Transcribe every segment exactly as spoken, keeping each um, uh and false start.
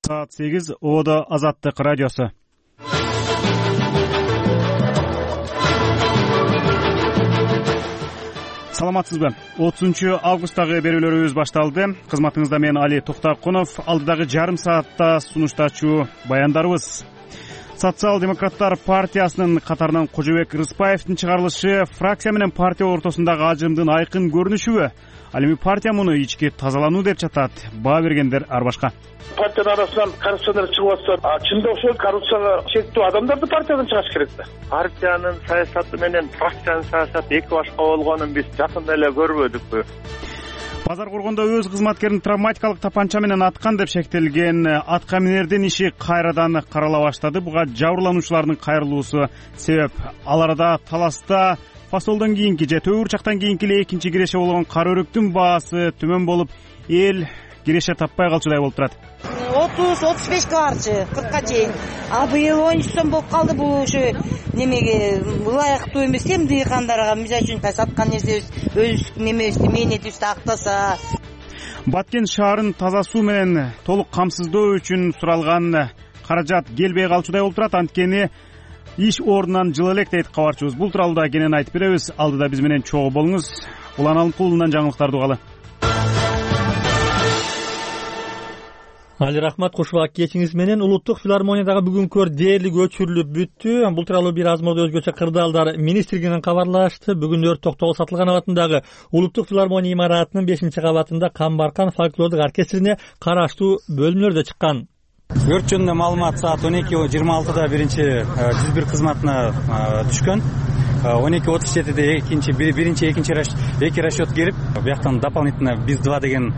Саат сегиз Оодо Азаттык радиосу. Саламатсызбы? отузунчу августтагы берүүлөрүбүз башталды. Кызматыңызда мен Али Токтокунов. Алдыдагы жарым саатта сунуштачу баяндарыбыз. Социал-демократтар партиясынын катарынан Кожобек Рыспаевдин чыгарылышы фракция менен партия ортосундагы ажырымдын айкын көрүнүшүбү? Ал эми партия муну ички тазалануу деп жатат. Баа бергендер ар башка. Партиянын арасынан коррупционер чыгып атса, чында ошол коррупцияга чектүү адамдарды партиядан чыгаш керек да. Партиянын саясаты менен фракциянын саясаты эки башка болгонун биз жакында эле көрбөдүкпү? Базар коргондо өз кызматкерин травматикалык тапанча менен аткан деп шектелген атка минердин иши кайрадан карала баштады. Буга жабырлануучулардын кайрылуусу себеп. Ал арада таласта фасолдон кийинки же төбүрчактан кийинки эле экинчи киреше болгон кара өрүктүн баасы төмөн болуп, эл киреше таппай калчудай болуп турат. отуз отуз бешке барчы, кыркка чейин. А быйыл он үч сом болуп калды. Бул ушу немеге ылайыктуу эмес эми дыйкандарга. Мисалы үчүн саткан нерсебиз өз немебизди, мээнетибизди актаса. Баткен шаарын таза суу менен толук камсыздоо үчүн суралган каражат келбей калчудай болуп турат. Анткени иш ордунан жылы элек дейт кабарчыбыз. Бул тууралуу да кенен айтып беребиз. Алдыда биз менен чогуу болуңуз. Улан Алымкулунан жаңылыктарды угалы. Али рахмат, кушубак кечиңиз менен. Улуттук филармониядагы бүгүнкү дээрлик өчүрүлүп бүттү. Бул тууралуу бир аз мода өзгөчө кырдаалдар министрлигинен кабарлашты. Бүгүн өрт токтогул Сатылган абатындагы Улуттук филармония имаратынын бешинчи кабатында Камбаркан фольклордук оркестрине караштуу бөлмөлөрдө чыккан. Өрт жөнүндө маалымат саат он эки жыйырма алтыда биринчи жүз бир кызматына түшкөн. он эки отуз жетиде экинчи биринчи экинчи эки расчет келип, бияктан дополнительно биз два деген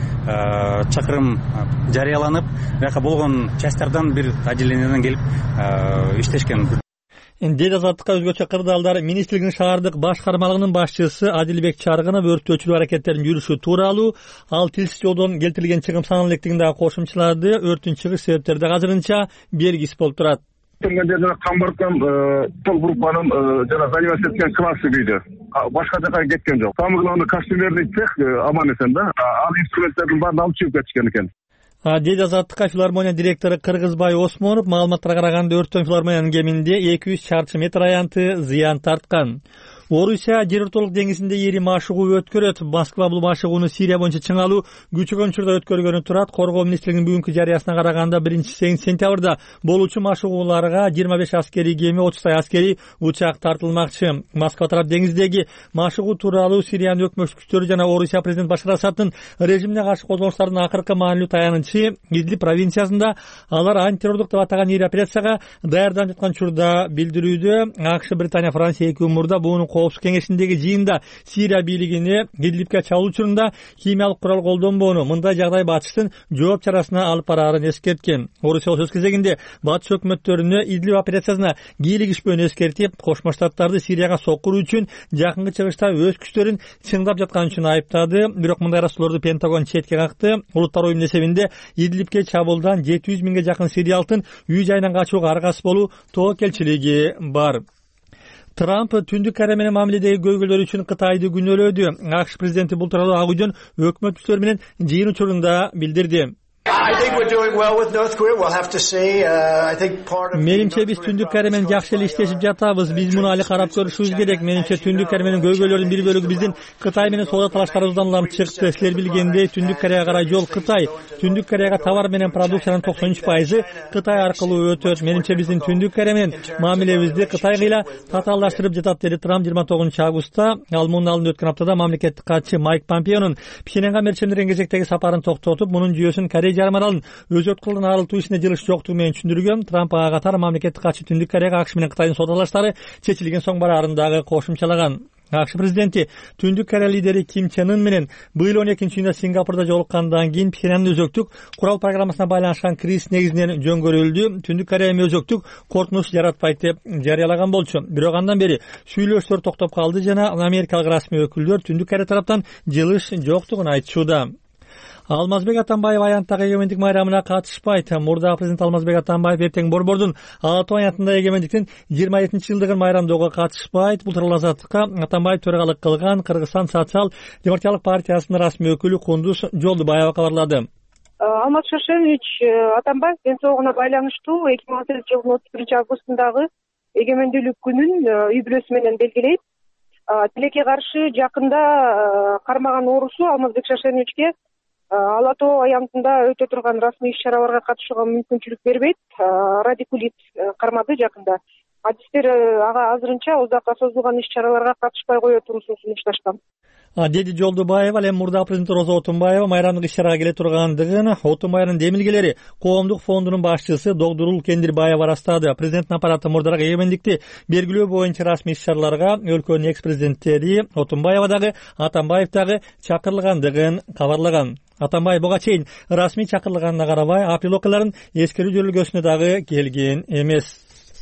чакырым жарыяланып, бияка болгон частардан бир отделенияден келип иштешкен. Деди Азаттыкка өзгөчө кырдаалдар министрлигинин шаардык башкармалыгынын башчысы Адилбек Чаргынов өрттү өчүрүү аракеттеринин жүрүшү тууралуу, ал тилсиз жолдон келтирилген чыгым санын электигиндеги кошумчаларды, өрттүн чыгыш себептери да азырынча белгисиз болуп турат. Жана Камбаркан тол группанын жана заниматься эткен классы күйдө. Башка жака кеткен жок. Самый главный костюмерный цех аман эсен да. Ал инструменттердин баарын алып чыгып кетишкен экен. Деди Азаттыкка филармония директору Кыргызбай Осмонов маалыматтарга караганда өрттөн филармониянын кеминде эки жүз чарчы метр аянты зыян тарткан. Орусия жер ортолук деңизинде эри машыгуу өткөрөт. Москва бул машыгууну Сирия боюнча чыңалуу күчөгөн учурда өткөргөнү турат. Коргоо министрлигинин бүгүнкү жарыясына караганда биринчи сентябрда болуучу машыгууларга жыйырма беш аскерий кеме, отуздай аскерий учак тартылмакчы. Москва тарап деңиздеги машыгуу тууралуу Сириянын өкмөт күчтөрү жана Орусия президент Башар Асаддын режимине каршы козголуштардын акыркы маанилүү таянычы Идлиб провинциясында алар антитеррорлук деп атаган ири операцияга даярданып жаткан учурда билдирүүдө. АКШ, Британия, Франция эки умурда буунун Коопсуздук кеңешиндеги жыйында Сирия бийлигине Идлибке чабуул учурунда химиялык курал колдонбоону, мындай жагдай батыштын жооп чарасына алып бараарын эскерткен. Орусия сөз кезегинде батыш өкмөттөрүнө Идлиб операциясына кийлигишпөөнү эскертип, Кошмо Штаттарды Сирияга соккуруу үчүн жакынкы чыгышта өз күчтөрүн чыңдап жаткан үчүн айыптады. Бирок мындай арасууларды Пентагон четке какты. Улуттар уюмунун эсебинде Идлибке чабуулдан жети жүз миңге жакын сириялыктын үй жайынан качууга аргасыз болуу тобокелчилиги бар. Трамп Түндүк Корея менен мамиледеги көйгөйлөр үчүн Кытайды күнөөлөдү. АКШ президенти бул тууралуу Ак үйдөн өкмөт мүчөлөрү менен жыйын учурунда билдирди. Менимче биз Түндүк Корея менен жакшы эле иштешип жатабыз. Биз муну али карап көрүшүбүз керек. Менимче Түндүк Корея менен көйгөйлөрдүн бир бөлүгү биздин Кытай менен соода талаштарыбыздан улам чыкты. Силер билгендей, Түндүк Кореяга карай жол Кытай. Түндүк Кореяга товар менен продукциянын токсон үч пайызы Кытай аркылуу өтөт. Менимче биздин Түндүк Корея менен мамилебизди Кытайгыйла татаалдаштырып жатат, деди Трамп жыйырма тогузунчу августта. Ал мунун алдында өткөн аптада мамлекеттик катчы Майк Помпеонун Пхеньянга мерчемдерген кезектеги сапарын токтотуп, мунун жүйөсүн Корея жарым аралын өзөт кылдан арылтуу ишине жылыш жоктугу менен түшүндүргөн. Трамп ага катар мамлекеттик катчы Түндүк Кореяга АКШ менен Кытайдын соода талаштары чечилген соң бараарын дагы кошумчалаган. АКШ президенти Түндүк Корея лидери Ким Чен Ын менен быйыл он экинчи июнда Сингапурда жолуккандан кийин Пхеньяндын өзөктүк курал программасына байланышкан кризис негизинен жөн-көрүлдү. Түндүк Корея эми өзөктүк коркунуч жаратпайт деп жарыялаган болчу. Бирок андан бери сүйлөшүүлөр токтоп калды жана америкалык расмий өкүлдөр Түндүк Корея тараптан жылыш жоктугун айтышууда. Алмазбек Атамбаев аянттагы эгемендик майрамына катышпайт. Мурдагы президент Алмазбек Атамбаев эртең Борбордун Ала Тоо аянтында эгемендиктин жыйырма жетинчи жылдыгын майрамдоого катышпайт. Бул тууралуу Азаттыкка Атамбаев төрагалык кылган Кыргызстан социал демократиялык партиясынын расмий өкүлү Кундуз Жолдубаева кабарлады. Алмаз Шаршенович Атамбаев ден соолугуна байланыштуу эки миң он сегизинчи жылдын отуз биринчи августундагы эгемендүүлүк күнүн үй бүлөсү менен белгилейт. Тилекке каршы жакында кармаган оорусу Алмазбек Шаршеновичке Ала Тоо аянтында өтө турган расмий иш-чараларга катышууга мүмкүнчүлүк бербейт. Радикулит кармады жакында. Адистер ага азырынча узакка созулган иш-чараларга катышпай кое туруусун сунушташкан, деди Жолдубаева. Ал эми мурда президент Роза Отунбаева майрамдык иш-чарага келе тургандыгын Отунбаевдин демилгелери Коомдук фондунун башчысы Догдурул Кендирбаева ырастады. Президенттин аппараты мурдараак эгемендикти белгилөө боюнча расмий иш-чараларга өлкөнүн экс-президенттери Отунбаева дагы Атамбаев дагы чакырылгандыгын кабарлаган. Атамбаев буга чейин расмий чакырылганына карабай апрель окуяларын эскерүү жөнөлгөсүнө дагы келген эмес.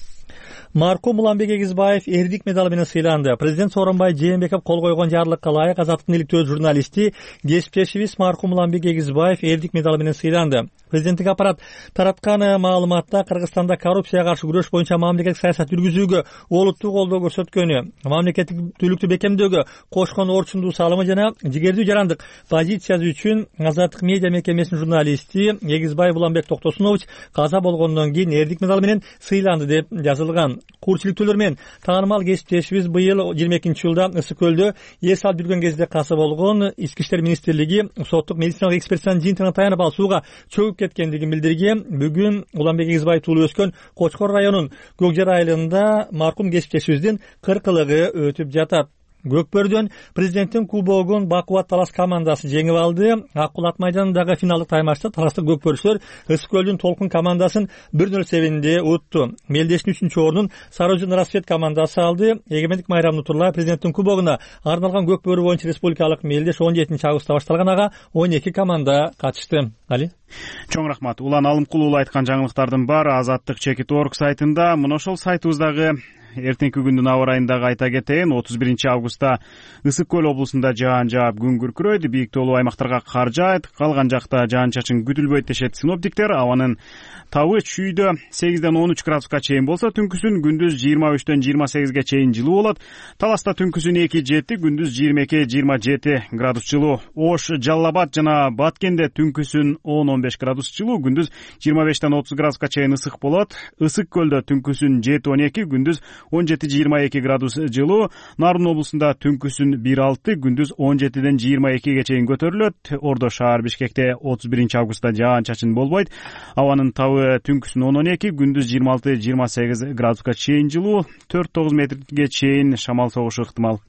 Маркум Уланбек Эгизбаев эрдик медалы менен сыйланды. Президент Сооронбай Жээнбеков кол койгон жарлыкка ылайык Азаттыктын иликтөө журналисти, кесиптешибиз Маркум Уланбек Эгизбаев эрдик медалы менен сыйланды. Президенттик аппарат тараткан маалыматта Кыргызстанда коррупцияга каршы күрөш боюнча мамлекеттик саясат жүргүзүүгө олуттуу колдоо көрсөткөнү, мамлекеттиктүүлүктү бекемдөөгө кошкон орчундуу салымы жана жигердүү жарандык позициясы үчүн Азаттык медиа мекемесинин журналисти Эгизбаев Уланбек Токтосунович каза болгондон кийин эрдик медалы менен сыйланды деп жазылган. Курчиликтүүлөр менен таанымал кесиптешибиз быйыл жыйырма экинчи жылда Ысык көлдө эс алып жүргөн кезде каза болгон. Ички иштер министрлиги соттук медициналык экспертизанын жыйынтыгына таянып ал сууга чөгүп кеткендигин билдирген. Бүгүн Уланбек Эгизбаев туулуп өскөн Кочкор районунун Көкжар айылында маркум кесиптешибиздин кыркылыгы өтүп жатат. Көкбөрдөн президенттин кубогун Бакубат Талас командасы жеңип алды. Аккулат майданындагы финалдык таймашта таластык көкбөрчүлөр Ысык көлдүн Толкун командасын бир нөл эсебинде утту. Мелдештин үчүнчү ордун Сарыөзөн Рассвет командасы алды. Эгемендик майрамын утурлай президенттин кубогуна арналган көкбөрү боюнча республикалык мелдеш он жетинчи августта башталган. Ага он эки команда катышты. Али чоң рахмат. Улан Алымкулуу айткан жаңылыктардын баары Азаттык чекит точка орг сайтында. Мына ошол сайтыбыздагы эртеңки күндүн аба ырайындагы айта кетейин. отуз биринчи августта Ысык көл облусунда жаан жаап күн күркүрөйт, бийик тоолуу аймактарга кар жаайт, калган жакта жаан чачын күтүлбөйт дешет синоптиктер. Абанын табы чүйдө сегизден он үч градуска чейин болсо, түнкүсүн күндүз жыйырма үчтөн жыйырма сегизге чейин жылуу болот. Таласта түнкүсүн эки жети, күндүз жыйырма эки жыйырма жети градус жылуу. Ош, Жалал Абад жана Баткенде түнкүсүн он он беш градус жылуу, күндүз жыйырма бештен отуз градуска чейин ысык болот. Ысык көлдө түнкүсүн жети он эки, күндүз он жети жыйырма эки градус жылуу. Нарын облусунда түнкүсүн бир алты, күндүз он жетиден жыйырма экиге чейин көтөрүлөт. Ордо шаар Бишкекте отуз биринчи августта жаан чачын болбойт. Абанын табы түнкүсүн он он эки, күндүз жыйырма алты жыйырма сегиз градуска чейин жылуу. төрт тогуз метрге чейин шамал согушу ыктымал.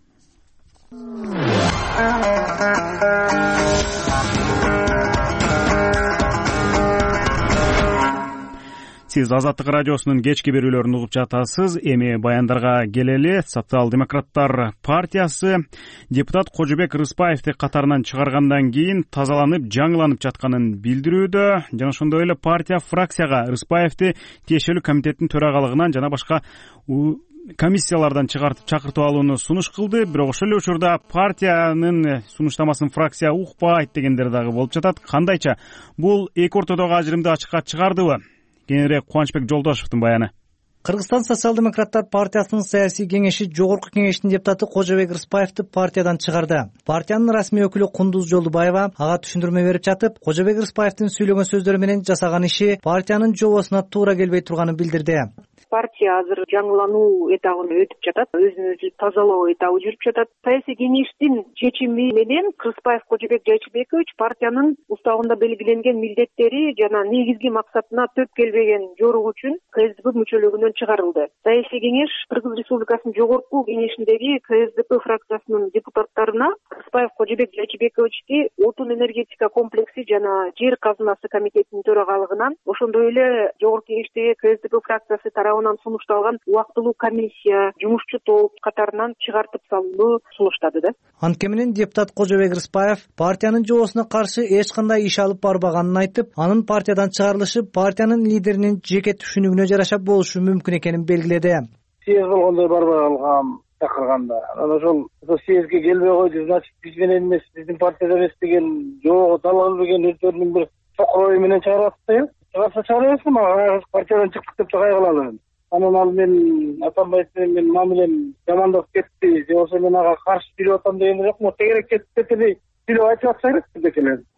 Сиз Азаттык радиосунун кечки берүүлөрүн угуп жатасыз. Эми баяндарга келели. Социал-демократтар партиясы депутат Кожобек Рыспаевди катарынан чыгаргандан кийин тазаланып, жаңыланып жатканын билдирүүдө. Жана ошондой эле партия фракцияга Рыспаевди тиешелүү комитеттин төрагалыгынан жана башка комиссиялардан чыгартып чакыртып алууну сунуш кылды. Бирок ошол эле учурда партиянын сунуштамасын фракция укпайт дегендер дагы болуп жатат. Кандайча бул эки ортодогу ажырымды ачыкка чыгардыбы? Кененирээк Кубанычбек Жолдошевдун баяны. Кыргызстан социал-демократтар партиясынын саясий кеңеши жогорку кеңештин депутаты Кожобек Рыспаевди партиядан чыгарды. Партиянын расмий өкүлү Кундуз Жолдубаева ага түшүндүрмө берип жатып, Кожобек Рыспаевдин сүйлөгөн сөздөрү менен жасаган иши партиянын жобосуна туура келбей турганын билдирди. Партия азыр жаңылануу этабын өтүп жатат, өзүн өзү тазалоо этабы жүрүп жатат. Саясий кеңештин чечими менен Рыспаев Кожобек Жайчыбекович партиянын уставында белгиленген милдеттери жана негизги максатына төп келбеген жорук үчүн КСДП мүчөлүгүнөн чыгарылды. Саясий кеңеш Кыргыз Республикасынын жогорку кеңешиндеги КСДП фракциясынын депутаттарына Рыспаев Кожобек Жайчыбековичти отун энергетика комплекси жана жер казынасы комитетинин төрагалыгынан, ошондой эле жогорку кеңештеги КСДП фракциясы тарабынан сунушталган убактылуу комиссия, жумушчу топ катарынан чыгартып салууну сунуштады да. Анткени менен депутат Кожобек Рыспаев партиянын жобосуна каршы эч кандай иш алып барбаганын айтып, анын партиядан чыгарылышы партиянын лидеринин жеке түшүнүгүнө жараша болушу мүмкүн экенин белгиледи. Съезд болгондой барбай калгам чакырганда. Ошол съездге келбей койду, значит биз менен эмес, биздин партияда эмес деген жогу далал берген өздөрүнүн бир чокор ою менен чыгарып атты. Чыгарса чыгарабыз, мага партиядан чыктык деп кайгылалым. Анан ал мен Атамбаев менен мамилем жамандап кетти, же болбосо мен ага каршы сүйлөп атам деген жокмун. Тегерек кетип кетти, сүйлөп айтып атса керек бекелер.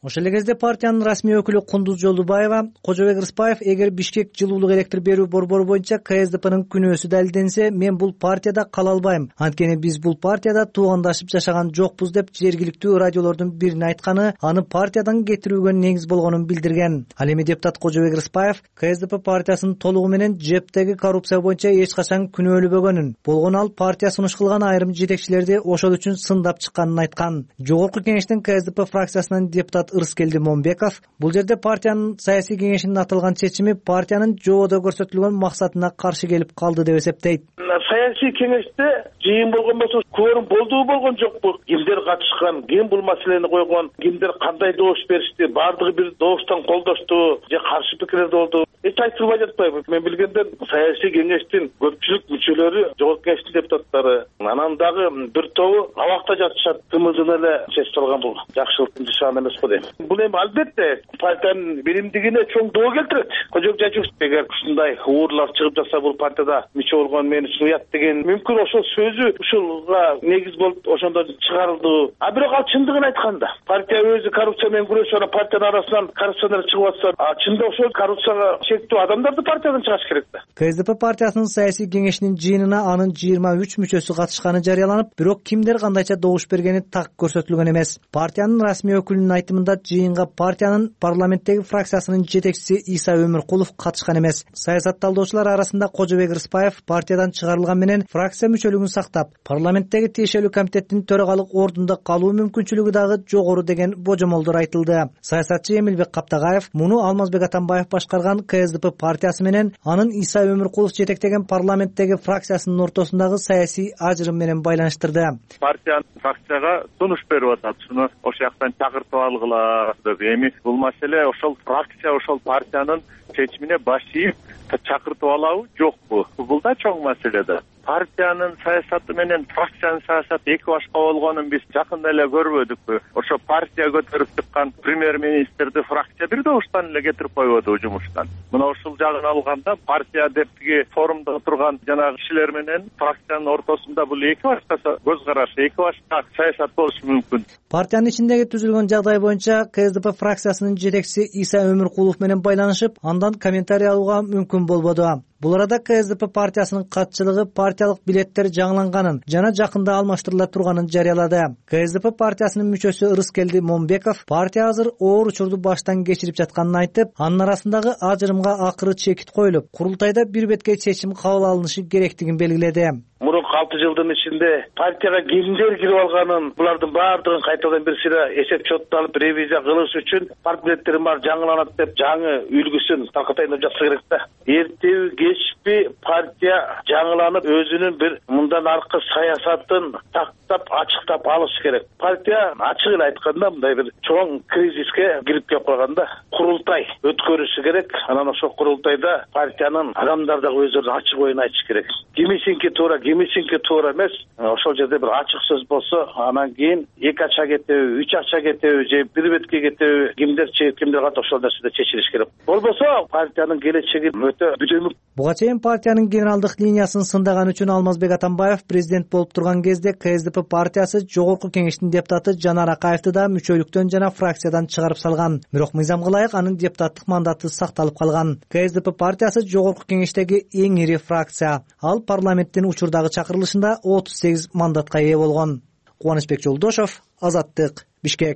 Ошол эле кезде партиянын расмий өкүлү Кундуз Жолдубаева Кожобек Рыспаев эгер Бишкек жылуулук электр берүү борбору боюнча КСДПнын күнөөсү далилденсе, мен бул партияда кала албайм. Анткени биз бул партияда туугандашып жашаган жокпуз деп жергиликтүү радиолордун бирине айтканы аны партиядан кетирүүгө негиз болгонун билдирген. Ал эми депутат Кожобек Рыспаев КСДП партиясынын толугу менен жептеги коррупция боюнча эч качан күнөөлөбөгөнүн, болгону ал партия сунуш кылган айрым жетекчилерди ошол үчүн сындап чыкканын айткан. Жогорку кеңештин КСДП фракциясынан депутат Ырыскелди Момбеков бул жерде партиянын саясий кеңешинин аталган чечими партиянын жободо көрсөтүлгөн максатына каршы келип калды деп эсептейт. Саясий кеңеште жыйын болгон болсо кворум болдубу болгон жокпу, кимдер катышкан, ким бул маселени койгон, кимдер кандай добуш беришти, баардыгы бир добуштан колдошту же каршы пикирлер болду, эч айтылбай жатпайбы. Мен билгенден саясий кеңештин көпчүлүк мүчөлөрү жогорку кеңештин депутаттары, анан дагы бир тобу абакта жатышат, тымызын эле чечип алган бул жакшылыктын жашаган эмес го дейм. Бул эми албетте партиянын биримдигине чоң доо келтирет. Кожобек Жайчиев эгер ушундай уурлар чыгып жатса, бул партияда мүчө болгон мен үчүн уят деген мүмкүн ошол сөзү ушулга негиз болуп ошондо чыгарылды. А бирок ал чындыгын айтканда партия өзү коррупция менен күрөшүп, ана партиянын арасынан коррупционер чыгып атса, чында ошол коррупцияга шектүү адамдарды партиядан чыгарыш керек да. КСДП партиясынын саясий кеңешинин жыйынына анын жыйырма үч мүчөсү катышканы жарыяланып, бирок кимдер кандайча добуш бергени так көрсөтүлгөн эмес. Партиянын расмий өкүлүнүн айтымында жыйынга партиянын парламенттеги фракциясынын жетекчиси Иса Өмүркулов катышкан эмес. Саясат талдоочулар арасында Кожобек Рыспаев партиядан чыгарылган менен фракция мүчөлүгүн сактап, парламенттеги тиешелүү комитеттин төрагалык ордунда калуу мүмкүнчүлүгү дагы жогору деген божомолдор айтылды. Саясатчы Эмилбек Каптагаев муну Алмазбек Атамбаев башкарган КСДП партиясы менен анын Иса Өмүркулов жетектеген парламенттеги фракциясынын ортосундагы саясий ажырым менен байланыштырды. Партиянын фракцияга сунуш берип атат, шуну ошол жактан чакыртып алгыла деп. Эми бул маселе ошол фракция ошол партиянын чечимине баш ийип чакыртып алабы жокпу? Бул да чоң маселе да. Партиянын саясаты менен фракциянын саясаты эки башка болгонун биз жакында эле көрбөдүкпү? Ошо партия көтөрүп чыккан премьер-министрди фракция бир добуштан эле кетирип койбоду жумуштан. Мына ушул жагын алганда партия деп тиги форумда отурган жанагы кишилер менен фракциянын ортосунда бул эки башка көз караш, эки башка саясат болушу мүмкүн. Партиянын ичиндеги түзүлгөн жагдай боюнча КСДП фракциясынын жетекчиси Иса Өмүркулов менен байланышып, андан комментарий алууга мүмкүн болбоду. Бул арада КСДП партиясынын катчылыгы партиялык билеттер жаңыланганын жана жакында алмаштырыла турганын жарыялады. КСДП партиясынын мүчөсү Ырыскелди Момбеков партия азыр оор учурду баштан кечирип жатканын айтып, анын арасындагы ажырымга акыры чекит коюлуп, курултайда бир беткей чечим кабыл алынышы керектигин белгиледи. Мурунку алты жылдын ичинде партияга кимдер кирип алганын, булардын баардыгын кайтадан бир сыйра эсеп чотто алып ревизия кылыш үчүн парт билеттерим бар жаңыланат деп жаңы үлгүсүн таркатайын деп жатса керек да. Эртеби кечпи партия жаңыланып өзүнүн бир мындан аркы саясатын тактап ачыктап алыш керек. Партия ачык эле айтканда мындай бир чоң кризиске кирип келип калганда курултай өткөрүшү керек. Анан ошол курултайда партиянын адамдары дагы өздөрүнүн ачык оюн айтыш керек. Кимисинки туура, кимисинки туура эмес. Ошол жерде бир ачык сөз болсо, анан кийин эки ача кетеби, үч ача кетеби же бир бетке кетеби, кимдер чегип, кимдер кат ошол нерседе чечилиш керек. Болбосо партиянын келечеги өтө бүтөмүк. Буга чейин партиянын генералдык линиясын сындаган үчүн Алмазбек Атамбаев президент болуп турган кезде КСДП партиясы жогорку кеңештин депутаты Жанар Акаевди да мүчөлүктөн жана фракциядан чыгарып салган. Бирок мыйзамга ылайык анын депутаттык мандаты сакталып калган. КСДП партиясы жогорку кеңештеги эң ири фракция. Ал парламенттин учурдагы чакырылышында отуз сегиз мандатка ээ болгон. Кубанычбек Жолдошов, Азаттык, Бишкек.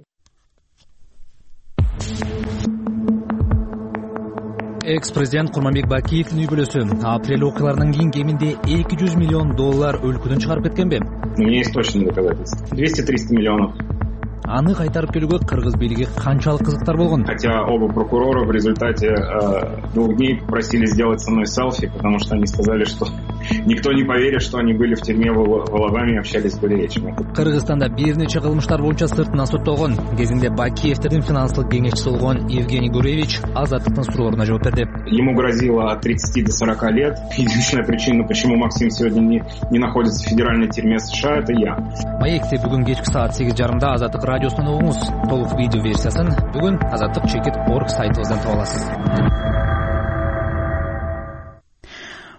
Экс-президент Курманбек Бакиевдин үй бүлөсү апрель окуяларынан кийин кеминде эки жүз миллион доллар өлкөдөн чыгарып кеткенби? У меня есть точные доказательства. двести-триста миллионов. Аны кайтарып келүүгө кыргыз бийлиги канчалык кызыктар болгон? Хотя оба прокурора в результате э, двух дней просили сделать со мной селфи, потому что они сказали, что никто не поверит, что они были в тюрьме в Алабаме и общались с Гуревичем. Кыргызстанда бир нече кылмыштар боюнча сыртынан соттолгон. Кезинде Бакиевдин финансылык кеңешчиси болгон Евгений Гуревич Азаттыктын суроолоруна жооп берди. Ему грозило от тридцати до сорока лет. Единственная причина, почему Максим сегодня не, не находится в федеральной тюрьме США, это я. Маекте бүгүн кечки саат сегиз жарымда Азаттык радиосунан угуңуз. Толук видео версиясын бүгүн Азаттык чекит орг сайтыбыздан таба аласыз.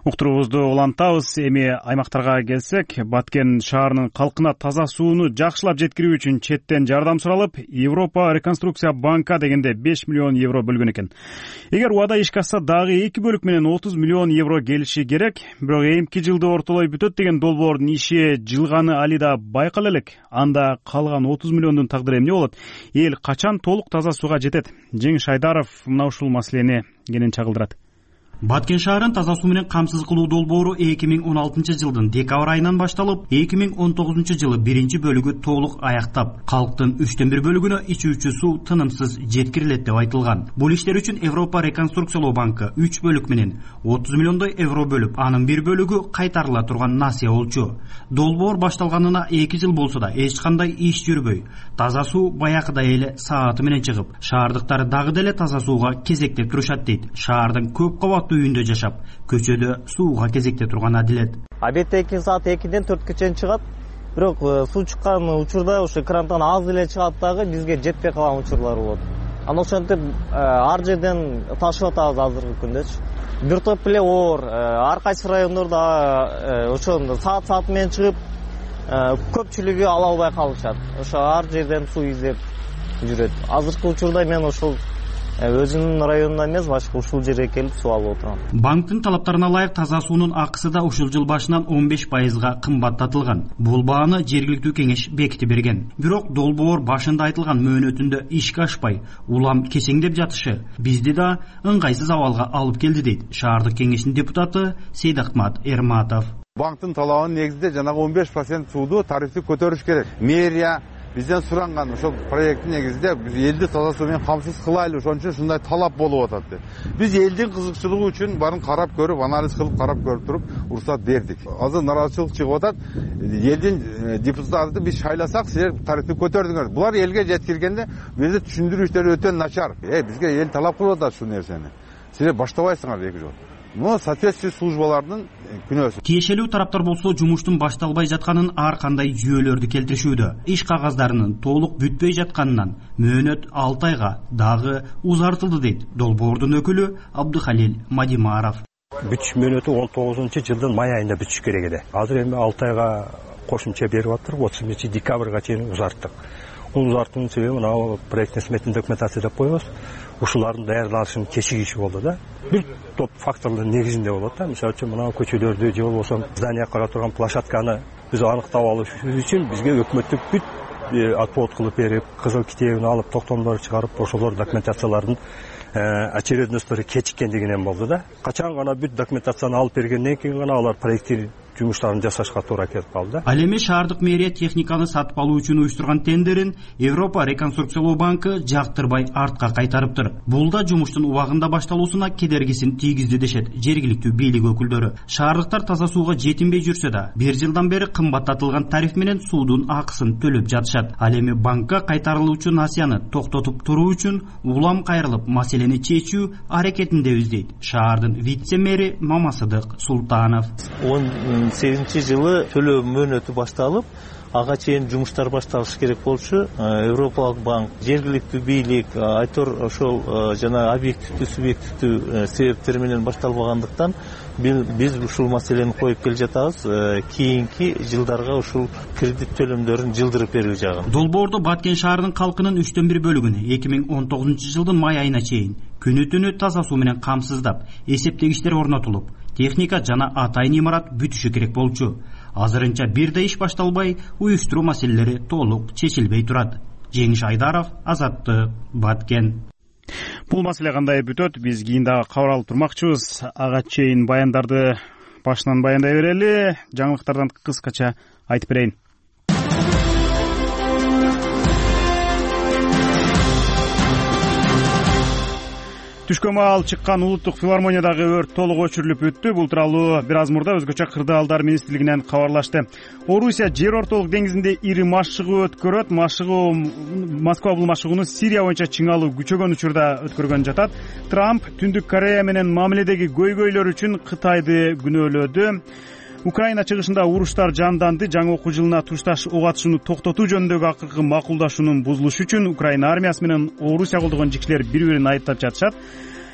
уктуруубузду улантабыз. Эми аймактарга келсек, Баткен шаарынын калкына таза сууну жакшылап жеткирүү үчүн четтен жардам суралып, Европа реконструкция банка дегенде беш миллион евро бөлгөн экен. Эгер убада ишке ашса, дагы эки бөлүк менен отуз миллион евро келиши керек. Бирок эмки жылды ортолой бүтөт деген долбоордун иши жылганы али да байкала элек. Анда калган отуз миллиондун тагдыры эмне болот? Эл качан толук таза сууга жетет? Жеңиш Айдаров мына ушул маселени кенен чагылдырат. Баткен шаарын таза суу менен камсыз кылуу долбоору эки миң он алтынчы жылдын декабрь айынан башталып, эки миң он тогузунчу жылы биринчи бөлүгү толук аяктап, калктын үчтөн бир бөлүгүнө ичүүчү суу тынымсыз жеткирилет деп айтылган. Бул иштер үчүн Европа реконструкциялоо банкы үч бөлүк менен отуз миллиондой евро бөлүп, анын бир бөлүгү кайтарыла турган насыя болчу. Долбоор башталганына эки жыл болсо да эч кандай иш жүрбөй, таза суу баягыдай эле сааты менен чыгып, шаардыктар дагы деле таза сууга кезектеп турушат дейт. Шаардын көп кабат үйүндө жашап, көчөдө сууга кезекте турган Адилет. Обедте эки саат экиден төрткө чейин чыгат. Бирок суу чыккан учурда ошо крандан аз эле чыгат дагы бизге жетпей калган учурлар болот. Анан ошентип ар жерден ташып атабыз азыркы күндөчү. Бир топ эле оор, ар кайсы райондордо ошондо саат-саат менен чыгып, көпчүлүгү ала албай калышат. Ошо ар жерден суу издеп жүрөт. Азыркы учурда мен ошол өзүнүн районунда эмес, башка ушул жерге келип суу алып отурам. Банктын талаптарына ылайык таза суунун акысы да ушул жыл башынан он беш пайызга кымбаттатылган. Бул бааны жергиликтүү кеңеш бекитип берген. Бирок долбоор башында айтылган мөөнөтүндө ишке ашпай, улам кесеңдеп жатышы бизди да ыңгайсыз абалга алып келди дейт шаардык кеңештин депутаты Сейдахмат Эрматов. Банктын талабынын негизинде жанагы он беш процент сууду тарифти көтөрүш керек. Мэрия бизден суранган ошол проекттин негизинде биз элди таза суу менен камсыз кылайлы, ошон үчүн ушундай талап болуп атат. Биз элдин кызыкчылыгы үчүн барын карап көрүп, анализ кылып карап көрүп туруп уруксат бердик. Азыр нараазычылык чыгып атат. Элдин депутаттарды биз шайласак, силер тарифти көтөрдүңөр. Булар элге жеткиргенде бизде түшүндүрүү иштери өтө начар. Э, бизге эл талап кылып атат ушул нерсени. Силер баштабайсыңар эки жол. Но соответствие службалардын күнөөсү. Тиешелүү тараптар болсо жумуштун башталбай жатканын ар кандай жүйөлөрдү келтиришүүдө. Иш кагаздарынын толук бүтпөй жатканынан мөөнөт алты айга дагы узартылды дейт долбоордун өкүлү Абдыхалил Мадимаров. Бүтүш мөөнөтү он тогузунчу жылдын май айында бүтүш керек эле. Азыр эми алты айга кошумча берип атыр, отуз бешинчи декабрга чейин узарттык. Бул узартуунун себеби мына проекттин сметный документация деп коебуз. Ушулардын даярдалышын кечигиши болду да. Бир топ факторлордун негизинде болот да. Мисалы үчүн мына көчөлөрдү же болбосо здание кара турган площадканы биз аныктап алыш үчүн бизге өкмөттүк бүт отвод кылып берип, кызыл китебин алып, токтомдор чыгарып, ошолор документациялардын очередносттору кечиккендигинен болду да. Качан гана бүт документацияны алып бергенден кийин гана алар проекттин жумуштарын жасашка туура келип калды. Ал эми шаардык мэрия техниканы сатып алуу үчүн уюштурган тендерин Европа реконструкциялоо банкы жактырбай артка кайтарыптыр. Бул да жумуштун убагында башталуусуна кедергисин тийгизди дешет жергиликтүү бийлик өкүлдөрү. Шаардыктар таза сууга жетинбей жүрсө да, бир жылдан бери кымбаттатылган тариф менен суудун акысын төлөп жатышат. Ал эми банкка кайтарылуучу насыяны токтотуп туруу үчүн улам кайрылып маселени чечүү аракетиндебиз дейт шаардын вице-мэри Мамасыдык Султанов. он сегизинчи жылы төлөө мөөнөтү башталып, ага чейин жумуштар башталыш керек болчу. Европалык банк, жергиликтүү бийлик, айтор ошол жана объективдүү, субъективдүү себептер менен башталбагандыктан биз ушул маселени коюп келе жатабыз. Кийинки жылдарга ушул кредит төлөмдөрүн жылдырып берүү жагын. Долбоордо Баткен шаарынын калкынын үчтөн бир бөлүгүн эки миң он тогузунчу жылдын май айына чейин күнү-түнү таза суу менен камсыздап, эсептегичтер орнотулуп, техника жана атайын имарат бүтүшү керек болчу. Азырынча бир да иш башталбай, уюштуруу маселелери толук чечилбей турат. Жеңиш Айдаров, Азаттык, Баткен. Бул маселе кандай бүтөт, биз кийин дагы кабар алып турмакчыбыз. Ага чейин баяндарды башынан баяндай берели. Жаңылыктардан кыскача айтып берейин. Түшкө маал чыккан улуттук филармониядагы өрт толук өчүрүлүп бүттү. Бул тууралуу бир аз мурда өзгөчө кырдаалдар министрлигинен кабарлашты. Орусия жер ортолук деңизинде ири мас чыгуу өткөрөт. Мас чыгуу Москва бул мас чыгууну Сирия боюнча чыңалуу күчөгөн учурда өткөргөн жатат. Трамп Түндүк Корея менен мамиледеги көйгөйлөр үчүн Кытайды күнөөлөдү. Украина чыгышында уруштар жанданды. Жаңы окуу жылына тушташ ок атышууну токтотуу жөнүндөгү акыркы макулдашуунун бузулушу үчүн Украина армиясы менен Орусия колдогон жикчилер бири-бирин айыптап жатышат.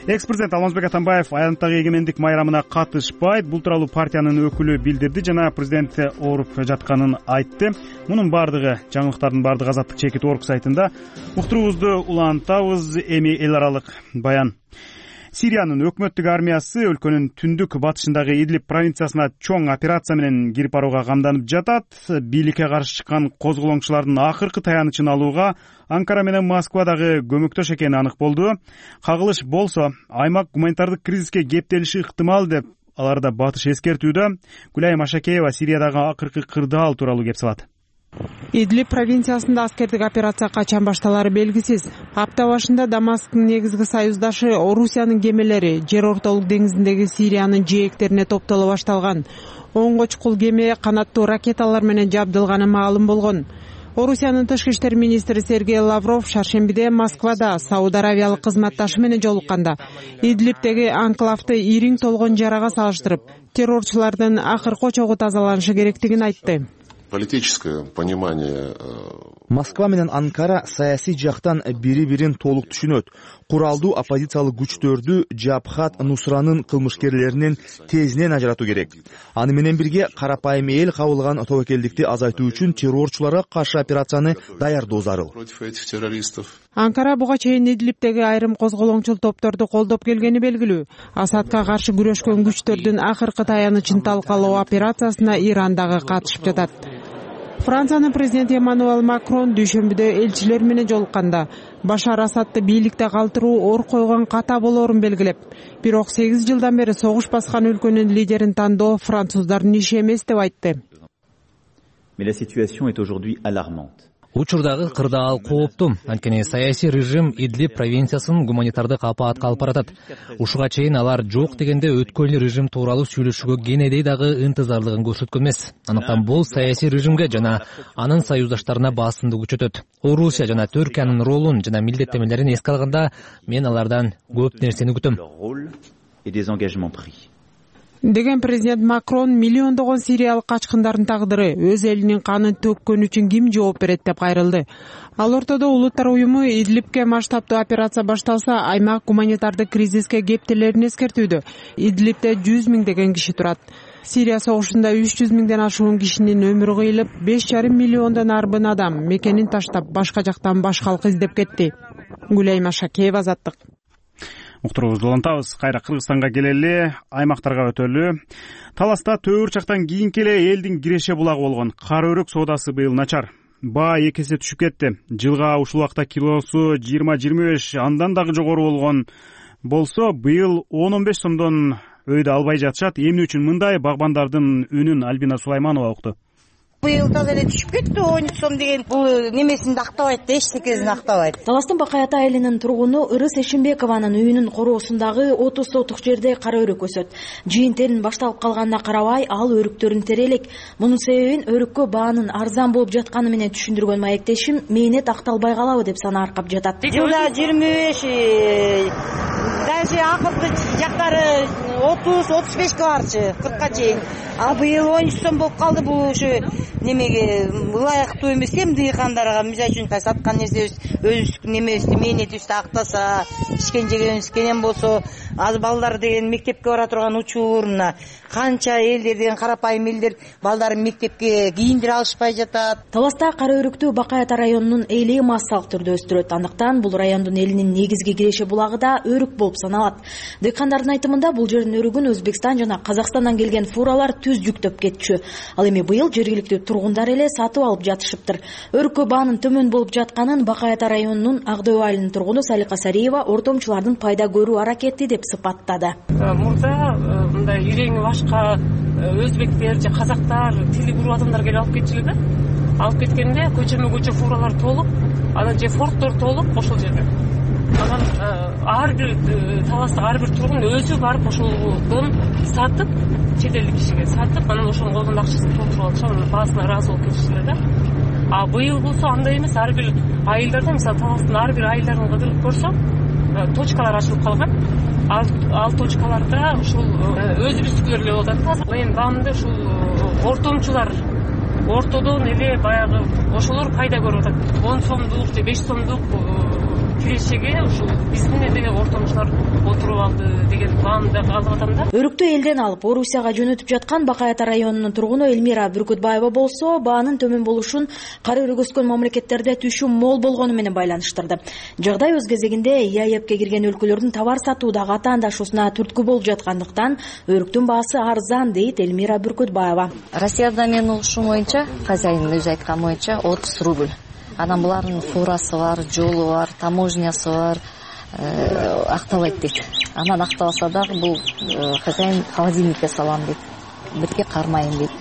экс президент Алмазбек Атамбаев аянттагы эгемендик майрамына катышпайт. Бул тууралуу партиянын өкүлү билдирди жана президент ооруп жатканын айтты. Мунун баардыгы, жаңылыктардын баардыгы Азаттык чекит орг сайтында. Уктуруубузду улантабыз. Эми эл аралык баян. Сириянын өкмөттүк армиясы өлкөнүн түндүк батышындагы Идлиб провинциясына чоң операция менен кирип барууга камданып жатат. Бийликке каршы чыккан козголоңчулардын акыркы таянычын алууга Анкара менен Москва дагы көмөктөш экени анык болду. Кагылыш болсо, аймак гуманитардык кризиске кептелиши ыктымал деп аларда батыш эскертүүдө. Гүлайым Ашакеева Сириядагы акыркы кырдаал тууралуу кеп салат. Идлиб провинциясында аскердик операция качан башталары белгисиз. Апта башында Дамасктын негизги союздашы Орусиянын кемелери Жер ортолук деңизиндеги Сириянын жээктерине топтоло башталган. онго чукул кеме канаттуу ракеталар менен жабдылганы маалым болгон. Орусиянын тышкы иштер министри Сергей Лавров шаршембиде Москвада Сауд Аравиялык кызматташы менен жолукканда Идлибтеги анклавды ириң толгон жарага салыштырып, террорчулардын акыркы очогу тазаланышы керектигин айтты. Политическое понимание. Москва менен Анкара саясий жактан бири-бирин толук түшүнөт. Куралдуу оппозициялык күчтөрдү Жабхат Нусранын кылмышкерлеринен тезинен ажыратуу керек. Аны менен бирге карапайым эл кабылган тобокелдикти азайтуу үчүн террорчуларга каршы операцияны даярдоо зарыл. Анкара буга чейин Идлибтеги айрым козголоңчул топторду колдоп келгени белгилүү. Асадка каршы күрөшкөн күчтөрдүн акыркы таянычын талкалоо операциясына Иран дагы катышып жатат. Франциянын президенти Эммануэль Макрон дүйшөмбүдө элчилер менен жолукканда Башар Асадты бийликте калтыруу ор койгон ката болоорун белгилеп, бирок сегиз жылдан бери согуш баскан өлкөнүн лидерин тандоо француздардын иши эмес деп айтты. Mais la situation est aujourd'hui alarmante. Учурдагы кырдаал кооптуу. Анткени саясий режим Идлиб провинциясын гуманитардык апаатка алып баратат. Ушуга чейин алар жок дегенде өткөн режим тууралуу сүйлөшүүгө кенедей дагы ынтызарлыгын көрсөткөн эмес. Анықтан бул саясий режимге жана анын союздаштарына басымды күчөтөт. Орусия жана Түркиянын ролун жана милдеттемелерин эске алганда мен алардан көп нерсени күтөм. Деген президент Макрон миллиондогон сириялык качкындардын тагдыры өз элинин канын төккөн үчүн ким жооп берет деп кайрылды. Ал ортодо Улуттар уюму Идлибке масштабтуу операция башталса, аймак гуманитардык кризиске кептелерин эскертүүдө. Идлибте жүз миңдеген киши турат. Сирия согушунда үч жүз миңден ашуун кишинин өмүрү кыйылып, беш жарым миллиондон арбын адам мекенин таштап башка жактан баш калк издеп кетти. Гүлайым Ашакеева, Азаттык. Уктуруубузду улантабыз. Кайра Кыргызстанга келели, аймактарга өтөлү. Таласта төбүр чактан кийинки эле элдин киреше булагы болгон кара өрүк соодасы быйыл начар. Баа эки эсе түшүп кетти. Жылга ушул убакта килосу жыйырма жыйырма беш, андан дагы жогору болгон болсо, быйыл он он беш сомдон өйдө албай жатышат. Эмне үчүн мындай? Багбандардын үнүн Альбина Сулайманова укту. Быйыл таза эле түшүп кетти, он үч сом деген бул немесин актабайт да, эчтекесин актабайт. Таластын Бакаята айылынын тургуну Ырыс Эшимбекованын үйүнүн короосундагы отуз сотук жерде кара өрүк өсөт. Жыйынтын башталып калганына карабай, ал өрүктөрүн терелек. Мунун себебин өрүккө баанын арзан болуп жатканы менен түшүндүргөн маектешим мээнет акталбай калабы деп сана аркап жатат. Жылда жыйырма беш, даже акыркы жактары отуз отуз бешке барчы, кыркка чейин. А быйыл он үч сом болуп калды. Бул ушу немеге ылайыктуу эмес эми дыйкандарга. Мисалы үчүн саткан нерсебиз өзүбүздүн немебизди, мээнетибизди актаса, ичкен жегенибиз кенен болсо, аз балдар деген мектепке бара турган учуруна канча элдер деген карапайым элдер балдарын мектепке кийиндире алышпай жатат. Таласта кара өрүктү Бакаята районунун эли массалык түрдө өстүрөт. Андыктан бул райондун элинин негизги киреше булагы да өрүк болуп саналат. Дыйкандардын айтымында бул жердин өрүгүн Өзбекстан жана Казакстандан келген фуралар түз жүктөп кетчү. Ал эми быйыл жергиликтүү тургундар эле сатып алып жатышыптыр. Өрүккө баанын төмөн болуп жатканын Бакаята районунун Ак Дөбө айылынын тургуну Салика Сариева ортомчулардын пайда көрүү аракети деп сыпаттады. Мурда мындай иреңи башка өзбектер же казактар, тили буруу адамдар келип алып кетчү эле да. Алып кеткенде көчөмө көчө фуралар толуп, анан же форттор толуп ошол жерде. Анан ар бир таластагы ар бир тургун өзү барып ошолдон сатып, чет элдик кишиге сатып, анан ошонун колдон акчасын толтуруп алышып, анан баасына ыраазы болуп кетишти да. А быйыл болсо андай эмес, ар бир айылдарда, мисалы таластын ар бир айылдарын кыдырып көрсөң, точкалар ачылып калган. Ал, ал точкаларда ушул өзүбүздүкүлөр эле болуп атат. Менин баамда ушул ортомчулар ортодон эле баягы ошолор пайда көрүп атат. он сомдук же беш сомдук кирешеге ушул биздин элдеги ортомчулар отуруп алды деген планды алып атам да. Өрүктү элден алып Орусияга жөнөтүп жаткан Бакай Ата районунун тургуну Элмира Бүркүтбаева болсо, баанын төмөн болушун кары өргөскөн мамлекеттерде түшүм мол болгону менен байланыштырды. Жагдай өз кезегинде ИАЭПке кирген өлкөлөрдүн товар сатуудагы атаандашуусуна түрткү болуп жаткандыктан өрүктүн баасы арзан дейт Элмира Бүркүтбаева. Россияда менин угушум боюнча, хозяиндин өзү айткан боюнча отуз рубль. Анан булардын фурасы бар, жолу бар, таможнясы бар, актабайт дейт. Анан актабаса дагы бул хозяин холодильникке салам дейт. Бирге кармайын дейт.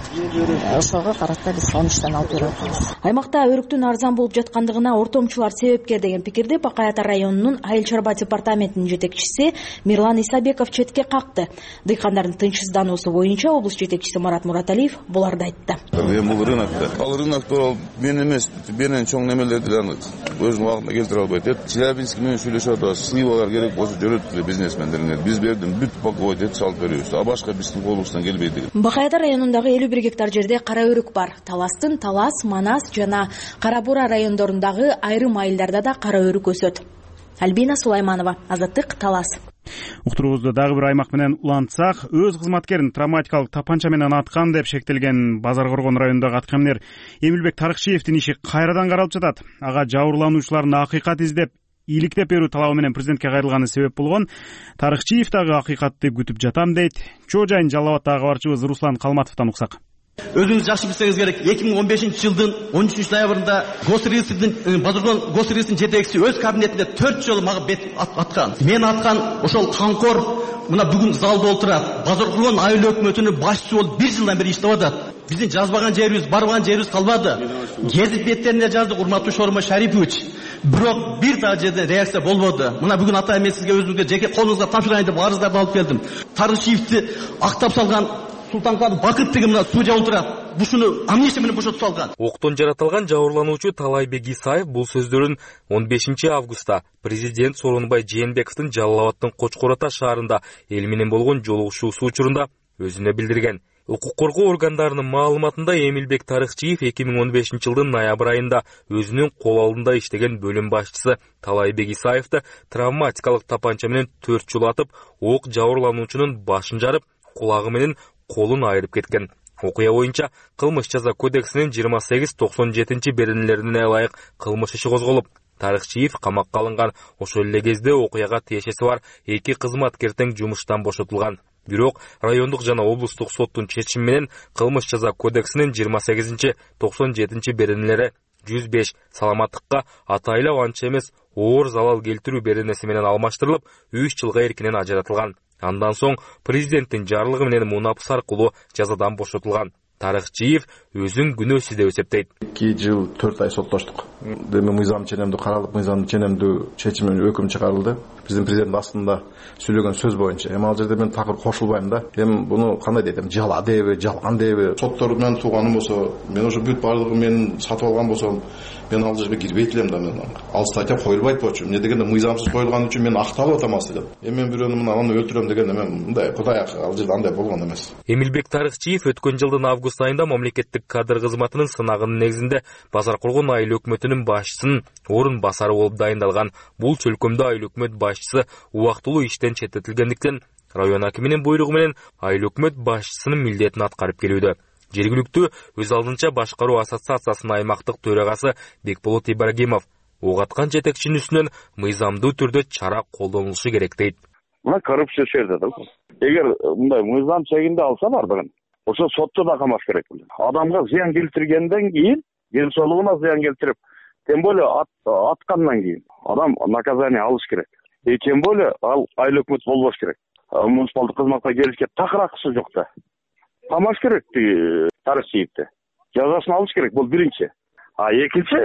Ошого карата биз он үчтөн алып берип атабыз. Аймакта өрүктүн арзан болуп жаткандыгына ортомчулар себепкер деген пикирди Бакай Ата районунун айыл чарба департаментинин жетекчиси Мирлан Исабеков четке какты. Дыйкандардын тынчсыздануусу боюнча облус жетекчиси Марат Мураталиев буларды айтты. Эми бул рынокто, ал рынокто мен эмес, менен чоң немелерди өзүнүн убагында келтире албайт. Челябинск менен сүйлөшүп атабыз. Сыйбалар керек болсо жөнөтүлө бизнесмендерге. Биз бердим бүт пакет салып беребиз. А башка биздин колубуздан келбейт. Бакай Ата районундагы элүү бир гектар жерде кара өрүк бар. Таластын Талас, Манас жана Кара Бура райондорундагы айрым айылдарда да кара өрүк өсөт. Альбина Сулайманова, Азаттык, Талас. Уктуруубузду дагы бир аймак менен улантсак, өз кызматкерин травматикалык тапанча менен аткан деп шектелген Базар Коргон районундагы аткаминер Эмилбек Тарыкчиевдин иши кайрадан каралып жатат. Ага жабырлануучулардын акыйкат издеп, ийгиликтеп берүү талабы менен президентке кайрылганы себеп болгон. Тарыкчиев дагы акыйкатты күтүп жатам дейт. Чоо жайын Жалал Абадтагы кабарчыбыз Руслан Калматовдон уксак. Өзүңүз жакшы билсеңиз керек, эки миң он бешинчи жылдын он үчүнчү ноябрында госреестрдин Базаргон госреестрдин жетекчиси өз кабинетинде төрт жолу мага бет аткан. Мен аткан ошол камкор мына бүгүн залда отурат. Базаргон айыл өкмөтүнүн башчысы болуп бир жылдан бери иштеп атат. Биздин жазбаган жерибиз, барбаган жерибиз калбады. Гезит беттеринде жаздык, урматтуу Шорума Шарипович. Бирок бир да жерде реакция болбоду. Мына бүгүн ата мен сизге өзүңүзгө жеке колуңузга тапшырайын деп арыздарды алып келдим. Тарышиевди актап салган Султанкан Бакыт деген мына судья отурат. Бушуну амнистия менен бошотуп салган. Октон жаратылган жабырлануучу Талайбек Исаев бул сөздөрүн он бешинчи августта президент Сооронбай Жээнбековдун Жалал Абадтын Кочкор Ата шаарында эл менен болгон жолугушуусу учурунда өзүнө билдирген. Укук коргоо органдарынын маалыматында Эмилбек Тарыкчиев эки миң он бешинчи жылдын ноябрь айында өзүнүн кол алдында иштеген бөлүм башчысы Талайбек Исаевди травматикалык тапанча менен төрт жолу атып, ок жабырлануучунун башын жарып, кулагы менен колун айырып кеткен. Окуя боюнча кылмыш жаза кодексинин жыйырма сегиз токсон жетинчи беренелерине ылайык кылмыш иши козголуп, Тарыкчиев камакка алынган. Ошол эле кезде окуяга тиешеси бар эки кызматкер тең жумуштан бошотулган. Бирок райондук жана облустук соттун чечими менен кылмыш жаза кодексинин жыйырма сегизинчи токсон жетинчи беренелери жүз беш саламаттыкка атайлап анча эмес оор залал келтирүү беренеси менен алмаштырылып, үч жылга эркинен ажыратылган. Андан соң президенттин жарлыгы менен мунапыс аркылуу жазадан бошотулган. Тарыкчиев өзүн күнөөсүз деп эсептейт. эки жыл төрт ай соттоштук. Деме мыйзам ченемдүү каралып, мыйзам ченемдүү чечим менен өкүм чыгарылды. Биздин президент астында сүйлөгөн сөз боюнча. Эми ал жерде мен такыр кошулбайм да. Эми буну кандай дейт? Жала деби, жалган деби? Соттор менен тууганым болсо, мен уже бүт бардыгын мен сатып алган болсом, мен ал жерге кирбейт элем да мен. Ал статья коюлбайт болчу. Эмне дегенде мыйзамсыз коюлган үчүн мен акталып атам аслында. Эми мен бирөөнү мына аны өлтүрөм дегенде мен мындай Кудай ал жерде андай болгон эмес. Эмилбек Тарыкчиев өткөн жылдын август айында мамлекеттик кадр кызматынын сынагынын негизинде Базар Коргон айыл өкмөтүнүн башчысынын орун басары болуп дайындалган. Бул чөлкөмдө айыл өкмөт башчысы убактылуу иштен четтетилгендиктен район акиминин буйругу менен айыл өкмөт башчысынын милдетин аткарып келүүдө. Жергиликтүү өз алдынча башкаруу ассоциациясынын аймактык төрагасы Бекболот Ибрагимов ок аткан жетекчинин үстүнөн мыйзамдуу түрдө чара колдонулушу керек дейт. Мына коррупция жерде да. Эгер мындай мыйзам чегинде алса бардыгын, ошо сотто да камаш керек. Адамга зыян келтиргенден кийин, ден соолугуна зыян келтирип, тем более ат, аткандан кийин адам наказание алыш керек. И тем более ал айыл өкмөт болбош керек. Муниципалдык кызматка келишке такыр акысы жок да. Камаш керек Тарыкчиевди. Жазасын алыш керек, бул биринчи. А экинчи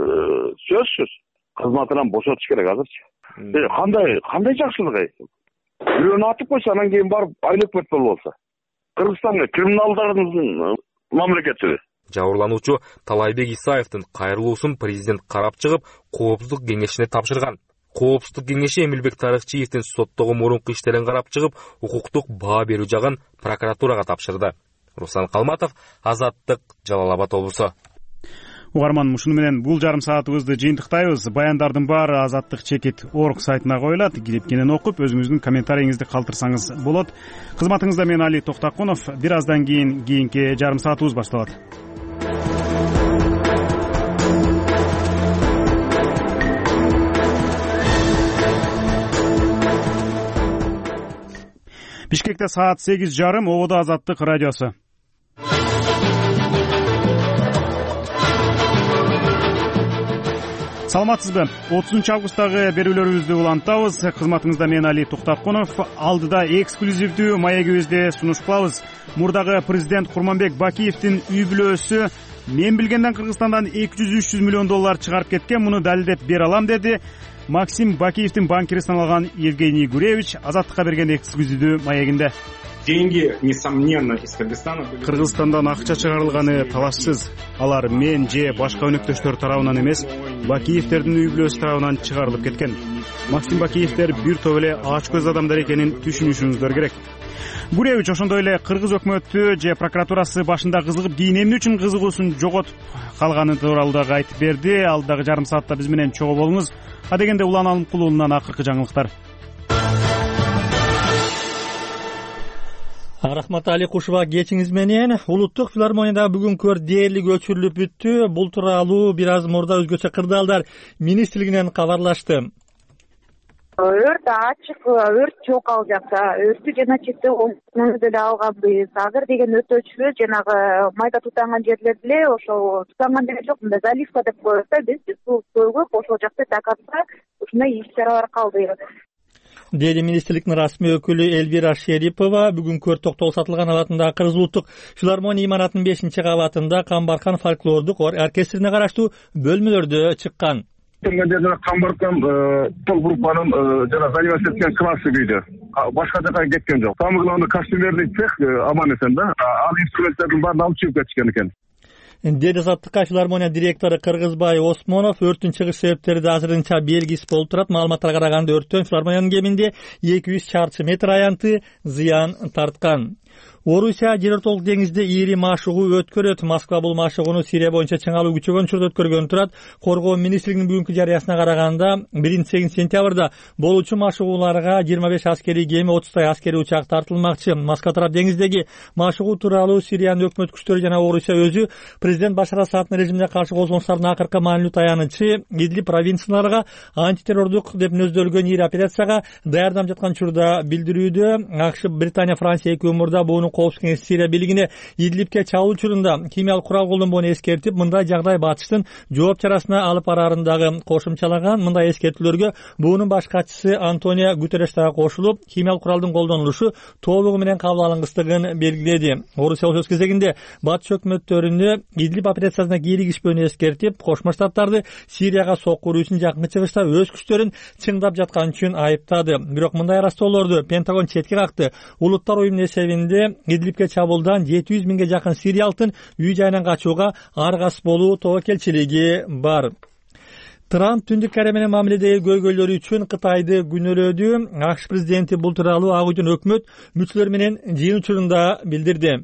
сөзсүз кызматынан бошотуш керек азырчы. Кандай кандай жакшылык ай? Бирөөнү атып койсо, анан кийин барып айыл өкмөт болуп алса. Кыргызстан криминалдардын мамлекети. Жабырлануучу Талайбек Исаевдин кайрылуусун президент карап чыгып, коопсуздук кеңешине тапшырган. Коопсуздук кеңеши Эмилбек Тарыкчиевдин соттогу мурунку иштерин карап чыгып, укуктук баа берүү жагын прокуратурага тапшырды. Руслан Калматов, Азаттык, Жалал Абад облусу. угарман, ушуну менен бул жарым саатыбызды жыйынтыктайбыз. Баяндардын баары Азаттык чекит орг сайтына коюлат. Кирип кенен окуп, өзүңүздүн комментарийиңизди калтырсаңыз болот. Кызматыңызда мен Али Токтакунов. Бир аздан кийин кийинки жарым саатыбыз башталат. Бишкекте саат сегиз жарым, ободо Азаттык радиосу. Саламатсызбы? отузунчу августтагы берүүлөрүбүздү улантабыз. Кызматыңызда мен Али Токтакунов. Алдыда эксклюзивдүү маегибизди сунуш кылабыз. Мурдагы президент Курманбек Бакиевдин үй бүлөсү мен билгенден Кыргызстандан эки жүз үч жүз миллион доллар чыгарып кеткен, муну далилдеп бере алам деди. Максим Бакиевдин банкири саналган Евгений Гуревич Азаттыкка берген эксклюзивдүү маегинде. Деньги, несомненно, из Кыргызстана. Кыргызстандан акча чыгарылганы талашсыз. Алар мен же башка өнөктөштөр тарабынан эмес, Бакиевдердин үй бүлөсү тарабынан чыгарылып кеткен. Максим Бакиевдер бир топ эле ач көз адамдар экенин түшүнүшүңүздөр керек. Гуревич ошондой эле кыргыз өкмөтү же прокуратурасы башында кызыгып, кийин эмне үчүн кызыгуусун жоготуп калганы тууралуу дагы айтып берди. Алдагы жарым саатта биз менен чогуу болуңуз. Адегенде Улан Алымкулуулунан акыркы жаңылыктар. Рахмат Али Кушуба, кечиңиз менен. Улуттук филармонияда бүгүн көр дээрлик өчүрүлүп бүттү. Бул тууралуу бир аз мурда өзгөчө кырдаалдар министрлигинен кабарлашты. Өрт ачык, өрт жок ал жакта. Өрттү жана чекте оңдоп деле алганбыз. Азыр деген өтөчү жанагы майда тутанган жерлер деле ошол тутанган деле жок, мындай заливка деп коет да, биз суу көгүп ошол жакта такатса ушундай иш чаралар калды. Деди министрликтин расмий өкүлү Эльвира Шерипова. Бүгүн көр токтол сатылган абатындагы Кыргыз улуттук филармония имаратынын бешинчи кабатында Камбаркан фольклордук оркестрине караштуу бөлмөлөрдө чыккан. Жана Камбаркан тол группанын жана заниматься эткен классы күйдө. Башка жака кеткен жок. Тамырланды костюмерный цех аман эсен да. Ал инструменттердин баарын алып чыгып кетишкен экен. Деди Азаттыкка филармония директору Кыргызбай Осмонов. Өрттүн чыгыш себептери да азырынча белгисиз болуп турат. Маалыматтарга караганда өрттөн филармониянын кеминде эки жүз чарчы метр аянты зыян тарткан. Орусия жер ортолук деңизде ири машыгуу өткөрөт. Москва бул машыгууну Сирия боюнча чыңалуу күчөгөн учурда өткөргөн турат. Коргоо министрлигинин бүгүнкү жарыясына караганда биринчи сегизинчи сентябрда болуучу машыгууларга жыйырма беш аскерий кеме, отуздай аскерий учак тартылмакчы. Москва тарап деңиздеги машыгуу тууралуу Сириянын өкмөт күчтөрү жана Орусия өзү президент Башар Асаддын режимине каршы козголуштардын акыркы маанилүү таянычы Идлиб провинцияларга антитеррордук деп нөздөлгөн ири операцияга даярданып жаткан учурда билдирүүдө. АКШ, Британия, Франция экөө мурда буну Коопсуз кеңеси Сирия бийлигине Идлибке чабуул учурунда химиялык курал колдонбоону эскертип, мындай жагдай батыштын жооп чарасына алып бараарын дагы кошумчалаган. Мындай эскертүүлөргө буунун баш катчысы Антонио Гутерреш дагы кошулуп, химиялык куралдын колдонулушу толугу менен кабыл алынгыстыгын белгиледи. Орусия өз кезегинде батыш өкмөттөрүнө Идлиб операциясына кийлигишпөөнү эскертип, Кошмо Штаттарды Сирияга соккуруу үчүн жакынкы чыгышта өз күчтөрүн чыңдап жаткан үчүн айыптады. Бирок мындай ырастоолорду Пентагон четке какты. Улуттар уюмунун эсебинде Идлибке чабуулдан жети жүз миңге жакын сириялыктын үй жайынан качууга аргас болуу тобокелчилиги бар. Трамп Түндүк Корея менен мамиледеги көйгөйлөрү үчүн Кытайды күнөөлөдү. АКШ президенти бул тууралуу Ак үйдүн өкмөт мүчөлөрү менен жыйын учурунда билдирди.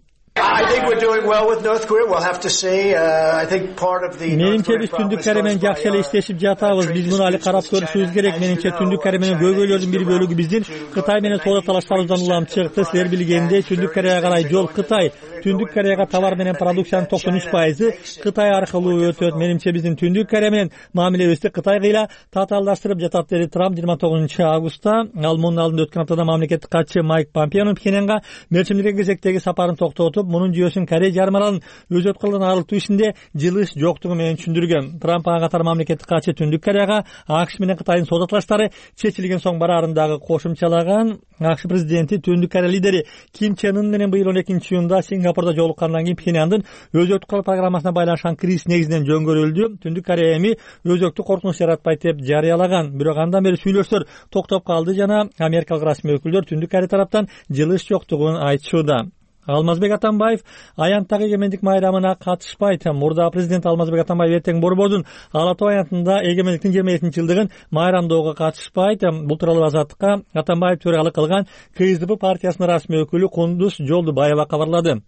Менимче биз Түндүк Корея менен жакшы эле иштешип жатабыз. Биз муну али карап көрүшүбүз керек. Менимче Түндүк Корея менен көйгөйлөрдүн бир бөлүгү биздин Кытай менен соода талаштарыбыздан улам чыкты. Силер билгендей, Түндүк Кореяга карай жол Кытай. Түндүк Кореяга товар менен продукциянын токсон үч пайызы Кытай аркылуу өтөт. Менимче биздин Түндүк Корея менен мамилебизди Кытайгыйла татаалдаштырып жатат, деди Трамп жыйырма тогузунчу августта. Ал мунун алдында өткөн аптада мамлекеттик катчы Майк Помпеонун Пхеньянга мерчимдик кезектеги сапарын токтотуп, мунун жүйөсүн Корея жарым аралын өзөт кылган арылтуу ишинде жылыш жоктугу менен түшүндүргөн. Трамп ага катар мамлекеттик катчы Түндүк Кореяга АКШ менен Кытайдын соода талаштары чечилген соң бараарын дагы кошумчалаган. АКШ президенти Түндүк Корея лидери Ким Чен Ын менен быйыл он экинчи июнда Сингапурда жолуккандан кийин Пхеньяндын өзөктүк кылуу программасына байланышкан кризис негизинен жөнгөрүлдү. Түндүк Корея эми өзөктүк коркунуч жаратпайт деп жарыялаган. Бирок андан бери сүйлөштөр токтоп калды жана америкалык расмий өкүлдөр Түндүк Корея тараптан жылыш жоктугун айтышууда. Алмазбек Атамбаев аянттагы эгемендик майрамына катышпайт. Мурда президент Алмазбек Атамбаев эртең борбордун Ала Тоо аянтында эгемендиктин жыйырма экинчи жылдыгын майрамдоого катышпайт. Бул тууралуу Азаттыкка Атамбаев төрагалык кылган КСДП партиясынын расмий өкүлү Кундуз Жолдубаева кабарлады.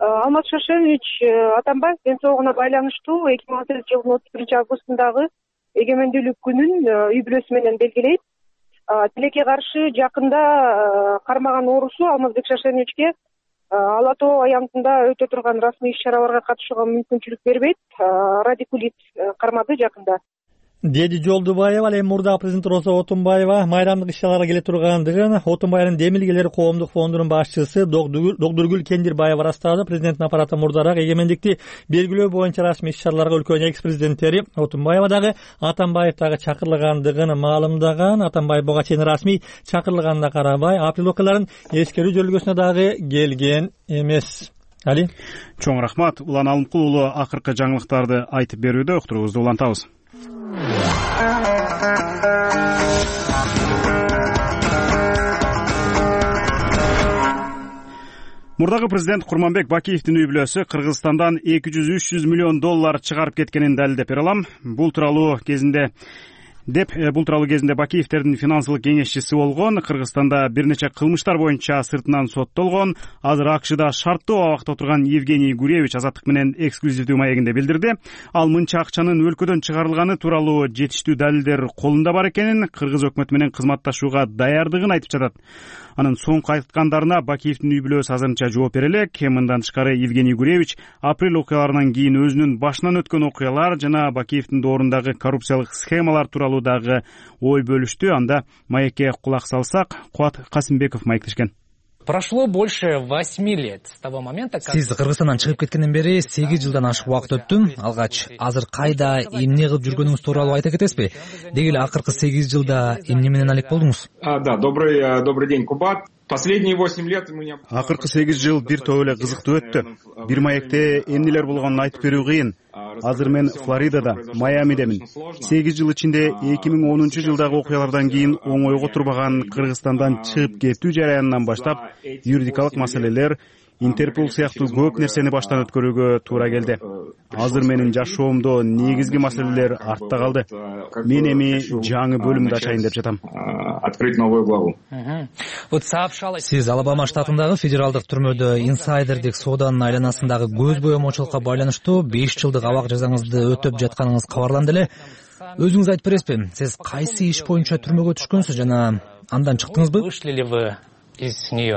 Алмаз Шаршенович Атамбаев ден соолугуна байланыштуу эки миң он сегизинчи жылдын отуз биринчи августундагы эгемендүүлүк күнүн үй бүлөсү менен белгилейт. Тилекке каршы жакында кармаган оорусу Алмазбек Шаршеновичке Ала Тоо аянтында өтө турган расмий иш-чараларга катышууга мүмкүнчүлүк бербейт. Радикулит кармады жакында. Деди Жолдубаева, ал эми мурдагы президент Роза Отунбаева майрамдык иш-чараларга келе тургандыгын Отунбаевдин Демилгелер коомдук фондунун башчысы Догдургүл Кендирбаева ырастады. Президенттин аппараты мурдараак эгемендикти белгилөө боюнча расмий иш-чараларга өлкөнүн экс-президенттери Отунбаева дагы Атамбаев дагы чакырылгандыгын маалымдаган. Атамбаев буга чейин расмий чакырылганына карабай апрель окуяларын эскерүү жөлгөсүнө дагы келген эмес. Али чоң рахмат. Улан Алымкул уулу акыркы жаңылыктарды айтып берүүдө уктуруубузду улантабыз. Мурдагы президент Курманбек Бакиевдин үй бүлөсү Кыргызстандан эки жүз үч жүз миллион доллар чыгарып кеткенин далилдеп бере алам. Бул тууралуу кезинде деп бул тууралуу кезинде Бакиевдердин финансылык кеңешчиси болгон, Кыргызстанда бир нече кылмыштар боюнча сыртынан соттолгон, азыр АКШда шарттуу абакта отурган Евгений Гуревич Азаттык менен эксклюзивдүү маегинде билдирди. Ал мынча акчанын өлкөдөн чыгарылганы тууралуу жетиштүү далилдер колунда бар экенин, кыргыз өкмөтү менен кызматташууга даярдыгын айтып жатат. Анын соңку айткандарына Бакиевдин үй бүлөсү азырынча жооп бере элек. Мындан тышкары Евгений Гуревич апрель окуяларынан кийин өзүнүн башынан өткөн окуялар жана Бакиевдин доорундагы коррупциялык схемалар тууралуу дагы ой бөлүштү. Анда маекке кулак салсак, Кубат Касымбеков маектешкен. Прошло больше восьми лет с того момента, как... Сиз Кыргызстандан чыгып кеткенден бери сегиз жылдан ашык убакыт өттү. Алгач азыр кайда, эмне кылып жүргөнүңүз тууралуу айта кетесизби? Деги эле акыркы сегиз жылда эмне менен алек болдуңуз? Да, добрый добрый день, Кубат. Последние восемь лет у меня... Акыркы сегиз жыл бир топ эле кызыктуу өттү. Бир маекте эмнелер болгонун айтып берүү кыйын. Азыр мен Флоридада, Майамидемин. сегиз жыл ичинде эки миң онунчу жылдагы окуялардан кийин оңойго турбаган Кыргызстандан чыгып кетүү жараянынан баштап юридикалык маселелер, Интерпол сыяктуу көп нерсени баштан өткөрүүгө туура келди. Азыр менин жашоомдо негизги маселелер артта калды. Мен эми жаңы бөлүмдү ачайын деп жатам. Открыть новую главу. Сиз Алабама штатындагы федералдык түрмөдө инсайдердик сооданын айланасындагы көз боемочулукка байланыштуу беш жылдык абак жазаңызды өтөп жатканыңыз кабарланды эле. Өзүңүз айтып бересизби? Сиз кайсы иш боюнча түрмөгө түшкөнсүз жана андан чыктыңызбы? Вышли ли вы из неё?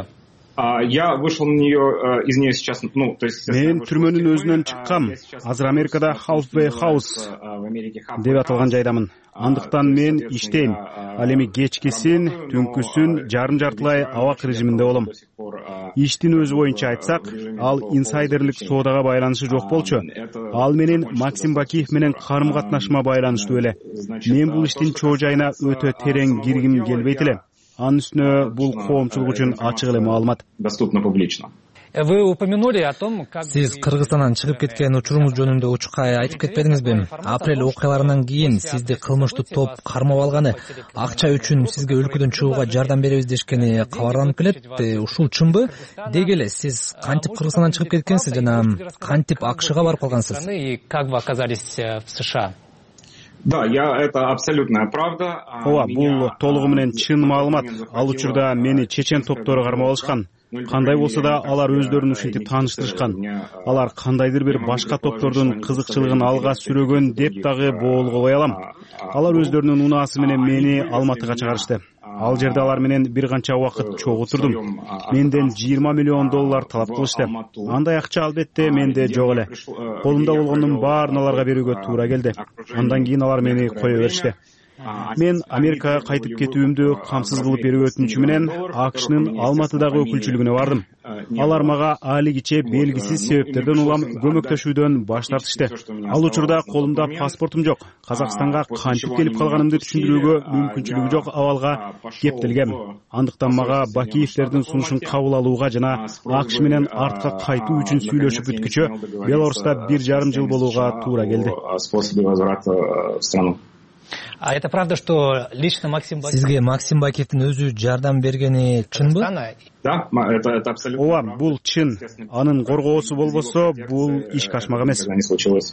Я вышел на нее из нее сейчас, ну, то есть... Мен түрмөнүн өзүнөн чыккам. Азыр Америкада Halfway House деп аталган жайдамын. Андыктан мен иштейм. Ал эми кечкисин, түнкүсүн жарым жартылай абак режиминде болом. Иштин өзү боюнча айтсак, ал инсайдерлик соодага байланышы жок болчу. Ал менен Максим Бакиев менен карым-катнашыма байланыштуу эле. Мен бул иштин чоо жайына өтө терең киргим келбейт эле. Анын үстүнө бул коомчулук үчүн ачык эле маалымат. Доступно публично. Вы упомянули о том, как... Сиз Кыргызстандан чыгып кеткен учуруңуз жөнүндө учукка айтып кетпедиңизби? Апрель окуяларынан кийин сизди кылмыштуу топ кармап алганы, акча үчүн сизге өлкөдөн чыгууга жардам беребиз дешкени кабарланып келет. Ушул чынбы? Деги эле сиз кантип Кыргызстандан чыгып кеткенсиз жана кантип АКШга барып калгансыз? И как вы оказались в США? Да, я это абсолютная правда. Ооба, бул толугу менен чын маалымат. Ал учурда мени чечен топтору кармап алышкан. Кандай болсо да алар өздөрүн ушинтип тааныштырышкан. Алар кандайдыр бир башка топтордун кызыкчылыгын алга сүрөгөн деп дагы боолгобой алам. Алар өздөрүнүн унаасы менен мени Алматыга чыгарышты. Ал жерде алар менен бир канча убакыт чогуу турдум. Менден жыйырма миллион доллар талап кылышты. Андай акча албетте менде жок эле. Колумда болгондун баарын аларга берүүгө туура келди. Андан кийин алар мени кое беришти. Мен Америкага кайтып кетүүмдү камсыз кылып берүү өтүнүчү менен АКШнын Алматыдагы өкүлчүлүгүнө бардым. Алар мага алигиче белгисиз себептерден улам көмөктөшүүдөн баш тартышты. Ал учурда колумда паспортум жок. Казакстанга кантип келип калганымды түшүндүрүүгө мүмкүнчүлүгү жок абалга кептелгем. Андыктан мага Бакиевдердин сунушун кабыл алууга жана АКШ менен артка кайтуу үчүн сүйлөшүп бүткүчө Беларуста бир жарым жыл болууга туура келди. А это правда, что лично Максим Бакиев... Сизге Максим Бакиевдин өзү жардам бергени чынбы? Да, это, это абсолютно. Ооба, бул чын. Анын коргоосу болбосо, бул ишке ашмак эмес. Не случилось.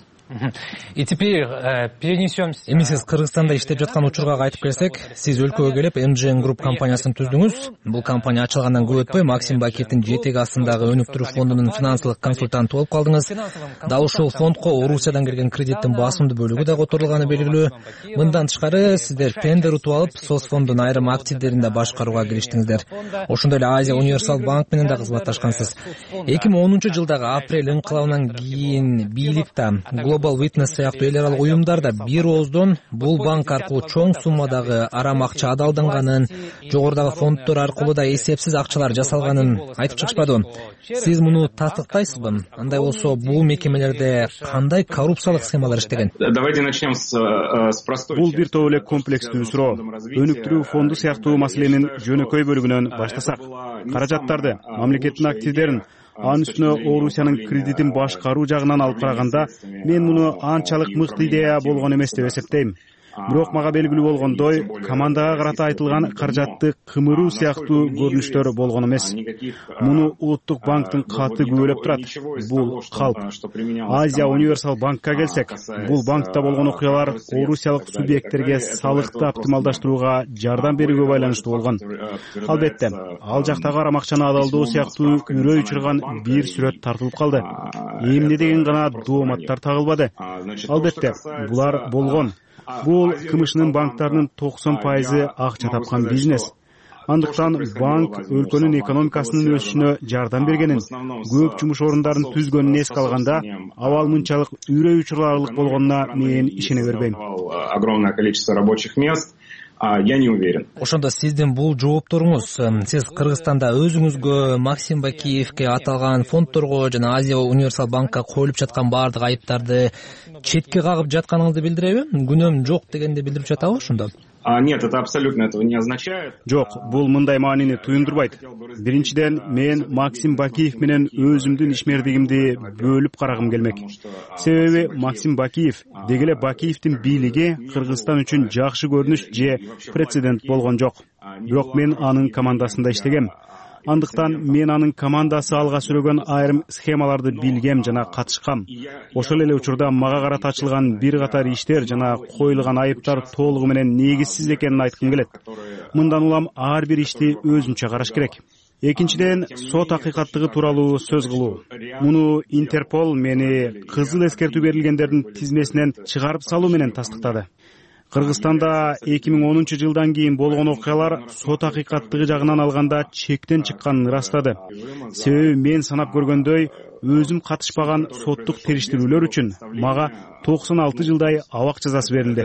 И теперь перенесемся. Эми сиз Кыргызстанда иштеп жаткан учурга кайтып келсек, сиз өлкөгө келип эм джи эн Group компаниясын түздүңүз. Бул компания ачылгандан көп өтпөй Максим Бакиевдин жетеги астындагы өнүктүрүү фондунун финансылык консультанты болуп калдыңыз. Дал ушул фондко Орусиядан келген кредиттин басымдуу бөлүгү да которулганы белгилүү. Мындан тышкары сиздер тендер утуп алып, Соцфонддун айрым активдерин да башкарууга кириштиңиздер. Ошондой эле Азия Универсал банк менен да кызматташкансыз. эки миң онунчу жылдагы апрель инкылабынан кийин бийликта Global Witness сыяктуу эл аралык уюмдарда бир ооздон бул банк аркылуу чоң суммадагы арам акча адалданганын, жогорудагы фонддор аркылуу да эсепсиз акчалар жасалганын айтып чыгышпадыбы? Сиз муну тастыктайсызбы? Андай болсо, бул мекемелерде кандай коррупциялык схемалар иштеген? Давайте начнем с с простой. Бул бир топ эле комплекстүү суроо. Өнүктүрүү фонду сыяктуу маселенин жөнөкөй бөлүгүнөн баштасак, каражаттарды, мамлекеттин активдерин, анын үстүнө Орусиянын кредитин башкаруу жагынан алып караганда, мен муну анчалык мыкты идея болгон эмес деп эсептейм. Бирок мага белгилүү болгондой, командага карата айтылган каражатты кымыруу сыяктуу көрүнүштөр болгон эмес. Муну Улуттук банктын каты күбөлөп турат. Бул калп. Азия Универсал банкка келсек, бул банкта болгон окуялар орусиялык субъекттерге салыкты оптималдаштырууга жардам берүүгө байланыштуу болгон. Албетте, ал жактагы арам акчаны адалдоо сыяктуу үрөй учурган бир сүрөт тартылып калды. Эмне деген гана дооматтар тагылбады. Албетте, булар болгон. Бул КМШнын банктарынын токсон пайызы акча тапкан бизнес. Андыктан банк өлкөнүн экономикасынын өсүшүнө жардам бергенин, көп жумуш орундарын түзгөнүн эске алганда, абал мынчалык үрөй учурларлык болгонуна мен ишене бербейм. Огромное количество рабочих мест. Я не уверен. Ошондо сиздин бул жоопторуңуз, сиз Кыргызстанда өзүңүзгө, Максим Бакиевке аталган фонддорго жана Азия Универсал банкка коюлуп жаткан баардык айыптарды четке кагып жатканыңызды билдиреби? Күнөөм жок дегенди билдирип жатабы ошондо? Нет, это абсолютно этого не означает. Жок, бул мындай маанини туюндурбайт. Биринчиден, мен Максим Бакиев менен өзүмдүн ишмердигимди бөлүп карагым келмек. Себеби Максим Бакиев, деги эле Бакиевдин бийлиги Кыргызстан үчүн жакшы көрүнүш же прецедент болгон жок. Бирок мен анын командасында иштегем. Андыктан мен анын командасы алга сүрөгөн айрым схемаларды билгем жана катышкам. Ошол эле учурда мага карата ачылган бир катар иштер жана коюлган айыптар толугу менен негизсиз экенин айткым келет. Мындан улам ар бир ишти өзүнчө караш керек. Экинчиден, сот акыйкаттыгы тууралуу сөз кылуу. Муну Интерпол мени кызыл эскертүү берилгендердин тизмесинен чыгарып салуу менен тастыктады. Кыргызстанда эки миң онунчу жылдан кийин болгон окуялар сот акыйкаттыгы жагынан алганда чектен чыкканын ырастады. Себеби мен санап көргөндөй, өзүм катышпаган соттук териштирүүлөр үчүн мага токсон алты жылдай абак жазасы берилди.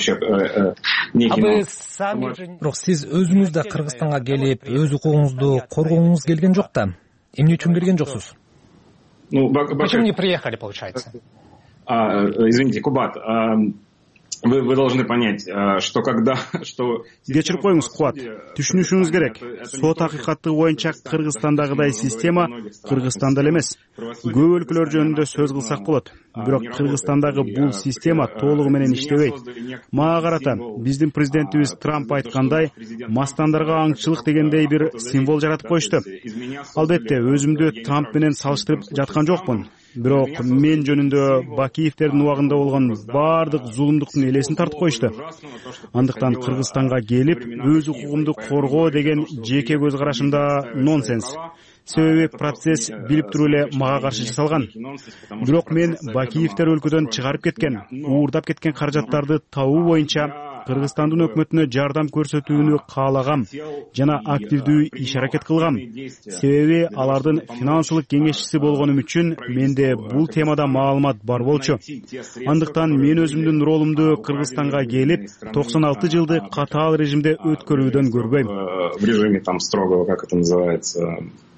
Бирок сиз өзүңүз да Кыргызстанга келип, өз укугуңузду коргооңуз келген жок да. Эмне үчүн келген жоксуз? Почему не приехали, получается? Извините, Кубат. Вы, вы должны понять, что когда, что... Кечирип коюңуз, Кубат. Түшүнүшүңүз керек. Сот акыйкаттыгы боюнча Кыргызстандагыдай система Кыргызстанда эле эмес. Көп өлкөлөр жөнүндө сөз кылсак болот. Бирок Кыргызстандагы бул система толугу менен иштебейт. Мага карата биздин президентибиз Трамп айткандай, мастандарга аңчылык дегендей бир символ жаратып коюшту. Албетте, өзүмдү Трамп менен салыштырып жаткан жокмун. Бирок мен жөнүндө Бакиевтердин убагында болгон баардык зулумдуктун элесин тартып коюшту. Андыктан Кыргызстанга келип, өз укугумду коргоо деген жеке көз карашымда нонсенс. Себеби процесс билип туруп эле мага каршы жасалган. Бирок мен Бакиевтер өлкөдөн чыгарып кеткен, уурдап кеткен каражаттарды табуу боюнча Кыргызстандын өкмөтүнө жардам көрсөтүүнү каалагам жана активдүү иш аракет кылгам. Себеби алардын финансылык кеңешчиси болгонум үчүн менде бул темада маалымат бар болчу. Андыктан мен өзүмдүн ролумду Кыргызстанга келип, токсон алты жылды катаал режимде өткөрүүдөн көрбөйм. В режиме там строгого, как это называется,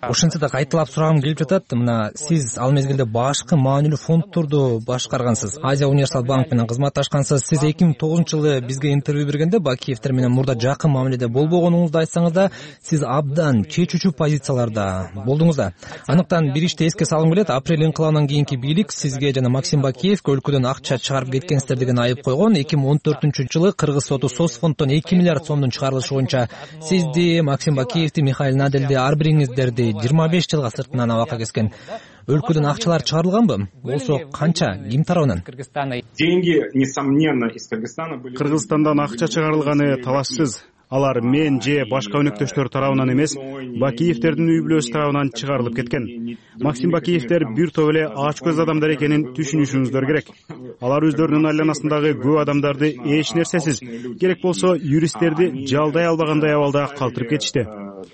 ошентсе да кайталап сурагым келип жатат. Мына сиз ал мезгилде башкы маанилүү фонддорду башкаргансыз, Азия универсал банк менен кызматташкансыз. Сиз эки миң тогузунчу жылы бизге интервью бергенде Бакиевдер менен мурда жакын мамиледе болбогонуңузду айтсаңыз да, сиз абдан чечүүчү позицияларда болдуңуз да. Анықтан бир ишти эске салгым келет. Апрель инкылабынан кийинки бийлик сизге жана Максим Бакиевге өлкөдөн акча чыгарып кеткенсиздер деген айып койгон. эки миң он төртүнчү жылы кыргыз соту Соцфонддон эки миллиард сомдун чыгарылышы боюнча сизди, Максим Бакиевди, Михаил Наделди ар бириңиздерди жыйырма беш жылга сыртынан абакка кескен. Өлкөдөн акчалар чыгарылганбы? Болсо канча, ким тарабынан? Деньги, несомненно, из Кыргызстана были... Кыргызстандан акча чыгарылганы талашсыз. Алар мен же башка өнөктөштөр тарабынан эмес, Бакиевдердин үй бүлөсү тарабынан чыгарылып кеткен. Максим Бакиевдер бир топ эле ач көз адамдар экенин түшүнүшүңүздөр керек. Алар өздөрүнүн айланасындагы көп адамдарды эч нерсесиз, керек болсо юристтерди жалдай албагандай абалда калтырып кетишти.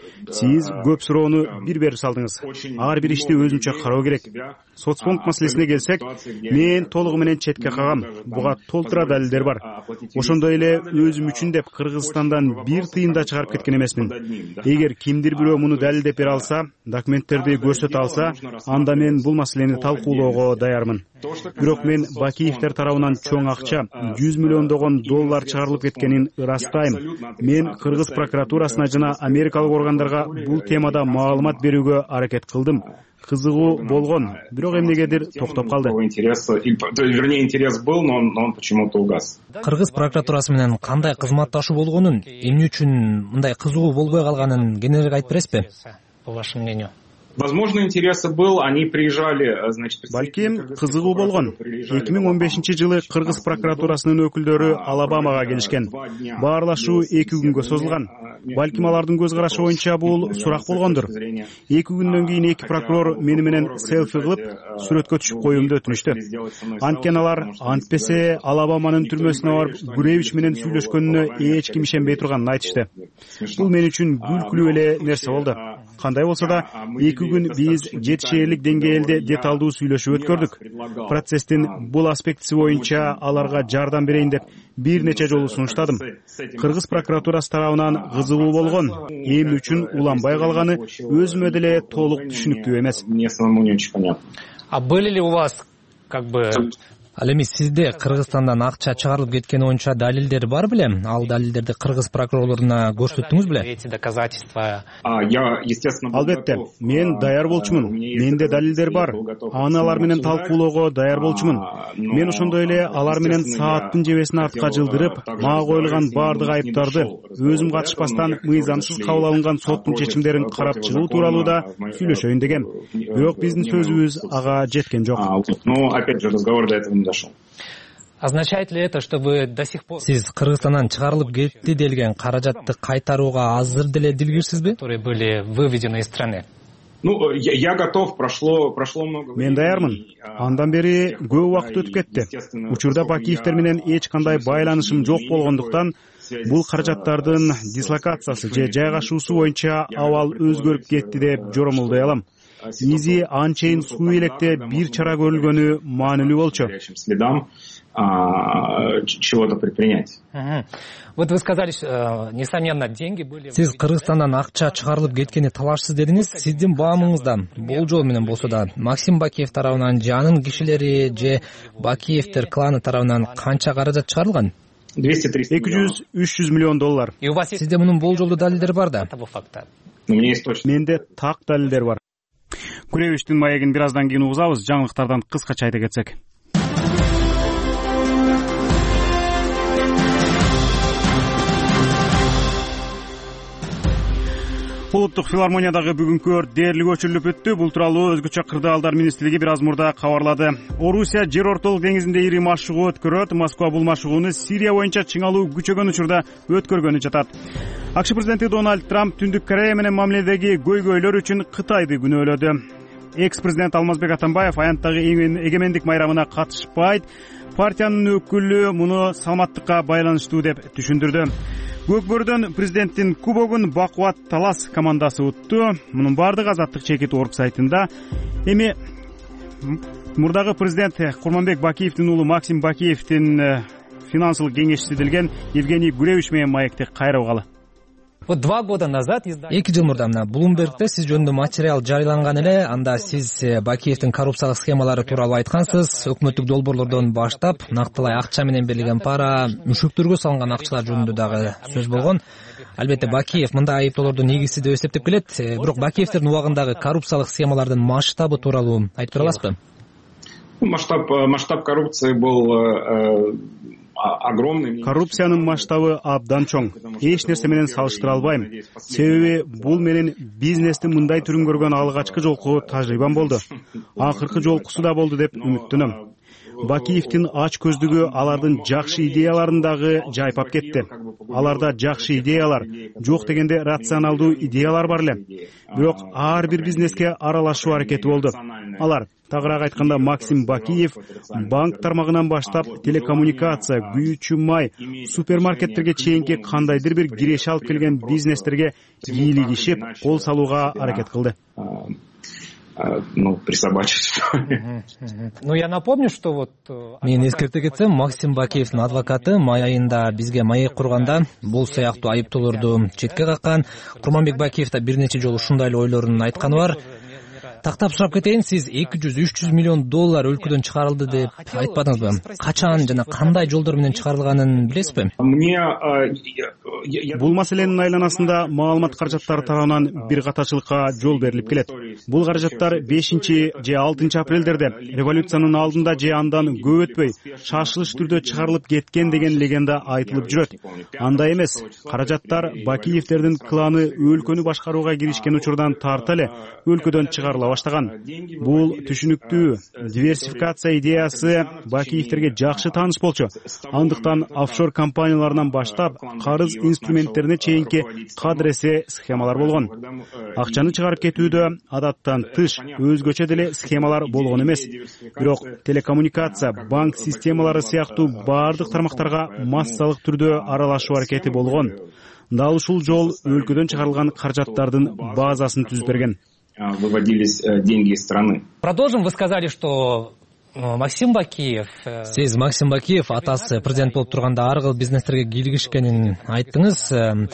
Сиз көп суроону бир берип салдыңыз. Ар бир ишти өзүнчө кароо керек. Соцфонд маселесине келсек, мен толугу менен четке кагам. Буга толтура далилдер бар. Ошондой эле өзүм үчүн деп Кыргызстандан бир тыйын да чыгарып кеткен эмесмин. Эгер кимдир бирөө муну далилдеп бере алса, документтерди көрсөтө алса, анда мен бул маселени талкуулоого даярмын. Бирок мен Бакиевдер тарабынан чоң акча, жүз миллиондогон доллар чыгарылып кеткенин ырастайм. Мен Кыргыз прокуратурасына жана америкалык органдарга бул темада маалымат берүүгө аракет кылдым. Кызыгуу болгон, бирок эмнегедир токтоп калды. Вернее, интерес был, но он, он почему-то угас. Кыргыз прокуратурасы менен кандай кызматташуу болгонун, эмне үчүн мындай кызыгуу болбой калганын кененирээк айтып бересизби? По вашему мнению. Возможно, интерес был, они приезжали, значит... Балким, кызыгуу болгон. эки миң он бешинчи жылы Кыргыз прокуратурасынын өкүлдөрү Алабамага келишкен. Баарлашуу эки күнгө созулган. Балким алардын көз карашы боюнча бул сурак болгондур. эки күндөн кийин эки прокурор мени менен селфи кылып, сүрөткө түшүп коюумду өтүнүштү. Анткени алар антпесе Алабаманын түрмөсүнө барып Гуревич менен сүйлөшкөнүнө эч ким ишенбей турганын айтышты. Бул мен үчүн күлкүлүү эле нерсе болду. Кандай болсо да, эки күн биз жетишээрлик деңгээлде деталдуу сүйлөшүп өткөрдүк. Процесстин бул аспектиси боюнча аларга жардам берейин деп бир нече жолу сунуштадым. Кыргыз прокуратурасы тарабынан кызыгуу болгон, эмне үчүн уланбай калганы өзүмө деле толук түшүнүктүү эмес. А были ли у вас как бы Ал эми сизде Кыргызстандан акча чыгарылып кеткени боюнча далилдер бар беле? Ал далилдерди кыргыз прокурорлоруна көрсөттүңүз беле? Эти доказательства. Я, естественно, албетте, мен даяр болчумун. Менде далилдер бар. Аны алар менен талкуулоого даяр болчумун. Мен ошондой эле алар менен сааттын жебесин артка жылдырып, мага коюлган бардык айыптарды өзүм катышпастан мыйзамсыз кабыл алынган соттун чечимдерин карап чыгуу тууралуу да сүйлөшөйүн дегем. Бирок биздин сөзүбүз ага жеткен жок. Но опять же разговор до этого не дошел. Означает ли это, что вы до сих пор... Сиз Кыргызстандан чыгарылып кетти делген каражатты кайтарууга азыр деле дилгирсизби? Которые были выведены из страны. Ну, я, я готов, прошло, прошло много времени. Мен даярмын. Андан бери көп убакыт өтүп кетти. Учурда Бакиевдер менен эч кандай байланышым жок болгондуктан бул каражаттардын дислокациясы же жайгашуусу боюнча абал өзгөрүп кетти деп жоромолдой алам. Изи анчейин суу электе бир чара көрүлгөнү маанилүү болчу. Чего-то предпринять. Вот вы сказали, несомненно, деньги были... Сиз Кыргызстандан акча чыгарылып кеткени талашсыз дедиңиз. Сиздин баамыңызда болжол менен болсо да Максим Бакиев тарабынан же анын кишилери же Бакиевдер кланы тарабынан канча каражат чыгарылган? эки жүз үч жүз миллион доллар. Сизде мунун болжолдуу далилдери бар да? Менде так далилдер бар. Гуревичтин маегин бир аздан кийин угузабыз. Жаңылыктардан кыскача айта кетсек. Улуттук филармониядагы бүгүнкү өрт дээрлик өчүрүлүп өттү. Бул тууралуу өзгөчө кырдаалдар министрлиги бир аз мурда кабарлады. Орусия жер ортолук деңизинде ири машыгуу өткөрөт. Москва бул машыгууну Сирия боюнча чыңалуу күчөгөн учурда өткөргөнү жатат. АКШ президенти Дональд Трамп Түндүк Корея менен мамиледеги көйгөйлөр үчүн Кытайды күнөөлөдү. Экс-президент Алмазбек Атамбаев аянттагы эгемендик майрамына катышпайт. Партиянын өкүлү муну саламаттыкка байланыштуу деп түшүндүрдү. Көкбөрдөн президенттин кубогун Бакубат Талас командасы утту. Мунун бардыгы Азаттык чекит орг сайтында. Эми мурдагы президент Курманбек Бакиевдин уулу Максим Бакиевдин финансылык кеңешчиси делген Евгений Гуревич менен маекти кайра угалы. эки жыл мурда мына Bloomberg'те сиз жөнүндө материал жарыяланган эле. Анда сиз Бакиевдин коррупциялык схемалары тууралуу айткансыз. Өкмөттүк долбоорлордон баштап нактылай акча менен берилген пара, мүшөктөргө салынган акчалар жөнүндө дагы сөз болгон. Албетте Бакиев мындай айыптоолорду негизсиз деп эсептеп келет. Бирок Бакиевдин убагындагы коррупциялык схемалардын масштабы тууралуу айтып бере аласызбы? Масштаб масштаб коррупции был огромный. Коррупциянын масштабы абдан чоң. Эч нерсе менен салыштыра албайм. Себеби бул менин бизнестин мындай түрүн көргөн алгачкы жолку тажрыйбам болду. Акыркы жолкусу да болду деп үмүттөнөм. Бакиевдин ач көздүгү алардын жакшы идеяларын дагы жайпап кетти. Аларда жакшы идеялар, жок дегенде рационалдуу идеялар бар эле. Бирок ар бир бизнеске аралашуу аракети болду. Алар, тагыраак айтканда, Максим Бакиев банк тармагынан баштап телекоммуникация, күйүүчү май, супермаркеттерге чейинки кандайдыр бир киреше алып келген бизнестерге бийлигишип, кол салууга аракет кылды. Ну, присобачить. Ну, я напомню, что вот... Мен эскерте кетсем, Максим Бакиевдин адвокаты май айында бизге маек курганда бул сыяктуу айыптоолорду четке каккан. Курманбек Бакиев да бир нече жолу ушундай эле ойлорун айтканы бар. Тактап сурап кетейин, сиз эки жүз үч жүз миллион доллар өлкөдөн чыгарылды деп айтпадыңызбы? Качан жана кандай жолдор менен чыгарылганын билесизби? Бул маселенин айланасында маалымат каражаттары тарабынан бир катачылыкка жол берилип келет. Бул каражаттар бешинчи же алтынчы апрелдерде революциянын алдында же андан көп өтпөй шашылыш түрдө чыгарылып кеткен деген легенда айтылып жүрөт. Андай эмес. Каражаттар Бакиевдердин кланы өлкөнү башкарууга киришкен учурдан тарта эле өлкөдөн чыгарыла баштаган. Бул түшүнүктүү диверсификация идеясы Бакиевдерге жакшы тааныш болчу. Андыктан офшор компанияларынан баштап карыз инструменттерине чейинки кадресе схемалар болгон. Акчаны чыгарып кетүүдө адаттан тыш өзгөчө деле схемалар болгон эмес. Бирок телекоммуникация, банк системалары сыяктуу бардык тармактарга массалык түрдө аралашуу аракети болгон. Дал ушул жол өлкөдөн чыгарылган каражаттардын базасын түзүп берген. Выводились деньги из страны. Продолжим. Вы сказали, что Максим Бакиев... Сиз Максим Бакиев атасы президент болуп турганда ар кыл бизнестерге кийлигишкенин айттыңыз.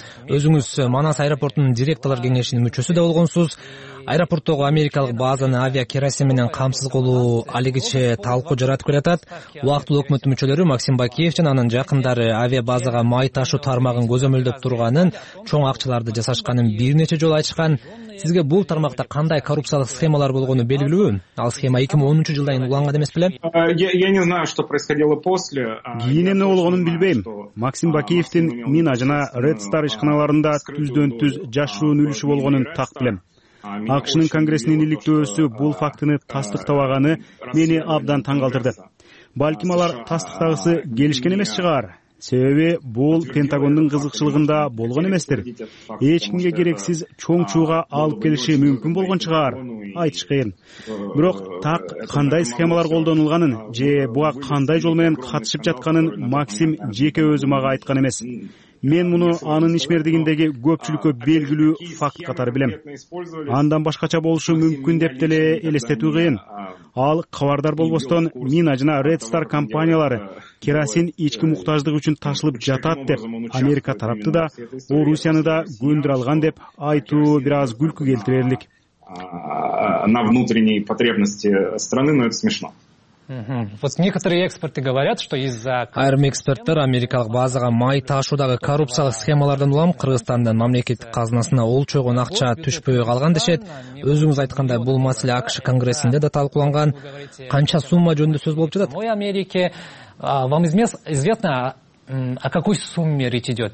Өзүңүз Манас аэропортунун директорлор кеңешинин мүчөсү да болгонсуз. Аэропорттогу америкалык базаны авиа керосин менен камсыз кылуу алигиче талкуу жаратып келатат. Убактылуу өкмөттүн мүчөлөрү Максим Бакиев жана анын жакындары авиа базага май ташуу тармагын көзөмөлдөп турганын, чоң акчаларды жасашканын бир нече жолу айтышкан. Сизге бул тармакта кандай коррупциялык схемалар болгону белгилүүбү? Ал схема эки миң онунчу жылдан уланган эмес беле? Я не знаю, что происходило после. Кийин эмне болгонун билбейм. Максим Бакиевдин Мина жана Red Star ишканаларында түздөн түз жашыруун үлүшү болгонун так билем. АКШнын Конгрессинин иликтөөсү бул фактыны тастыктабаганы мени абдан таң калтырды. Балким алар тастыктагысы келишкен эмес чыгар. Себеби бул Пентагондун кызыкчылыгында болгон эместир. Эч кимге керексиз чоң чууга алып келиши мүмкүн болгон чыгар. Айтыш кыйын. Бирок так кандай схемалар колдонулганын же буга кандай жол менен катышып жатканын Максим жеке өзү мага айткан эмес. Мен муну анын ишмердигиндеги көпчүлүккө белгилүү факт катары билем. Андан башкача болушу мүмкүн деп деле элестетүү кыйын. Ал кабардар болбостон Мина жана Red Star компаниялары керосин ички муктаждык үчүн ташылып жатат деп Америка тарапты да, Орусияны да көндүрө алган деп айтуу бир аз күлкү келтирерлик. На внутренней потребности страны, но это смешно. Вот некоторые эксперты говорят, что из-за... Айрым эксперттер америкалык базага май ташуудагы коррупциялык схемалардан улам Кыргызстандын мамлекеттик казынасына олчойгон акча түшпөй калган дешет. Өзүңүз айткандай, бул маселе АКШ Конгрессинде да талкууланган. Канча сумма жөнүндө сөз болуп жатат? В Америке вам известно, о какой сумме речь идет?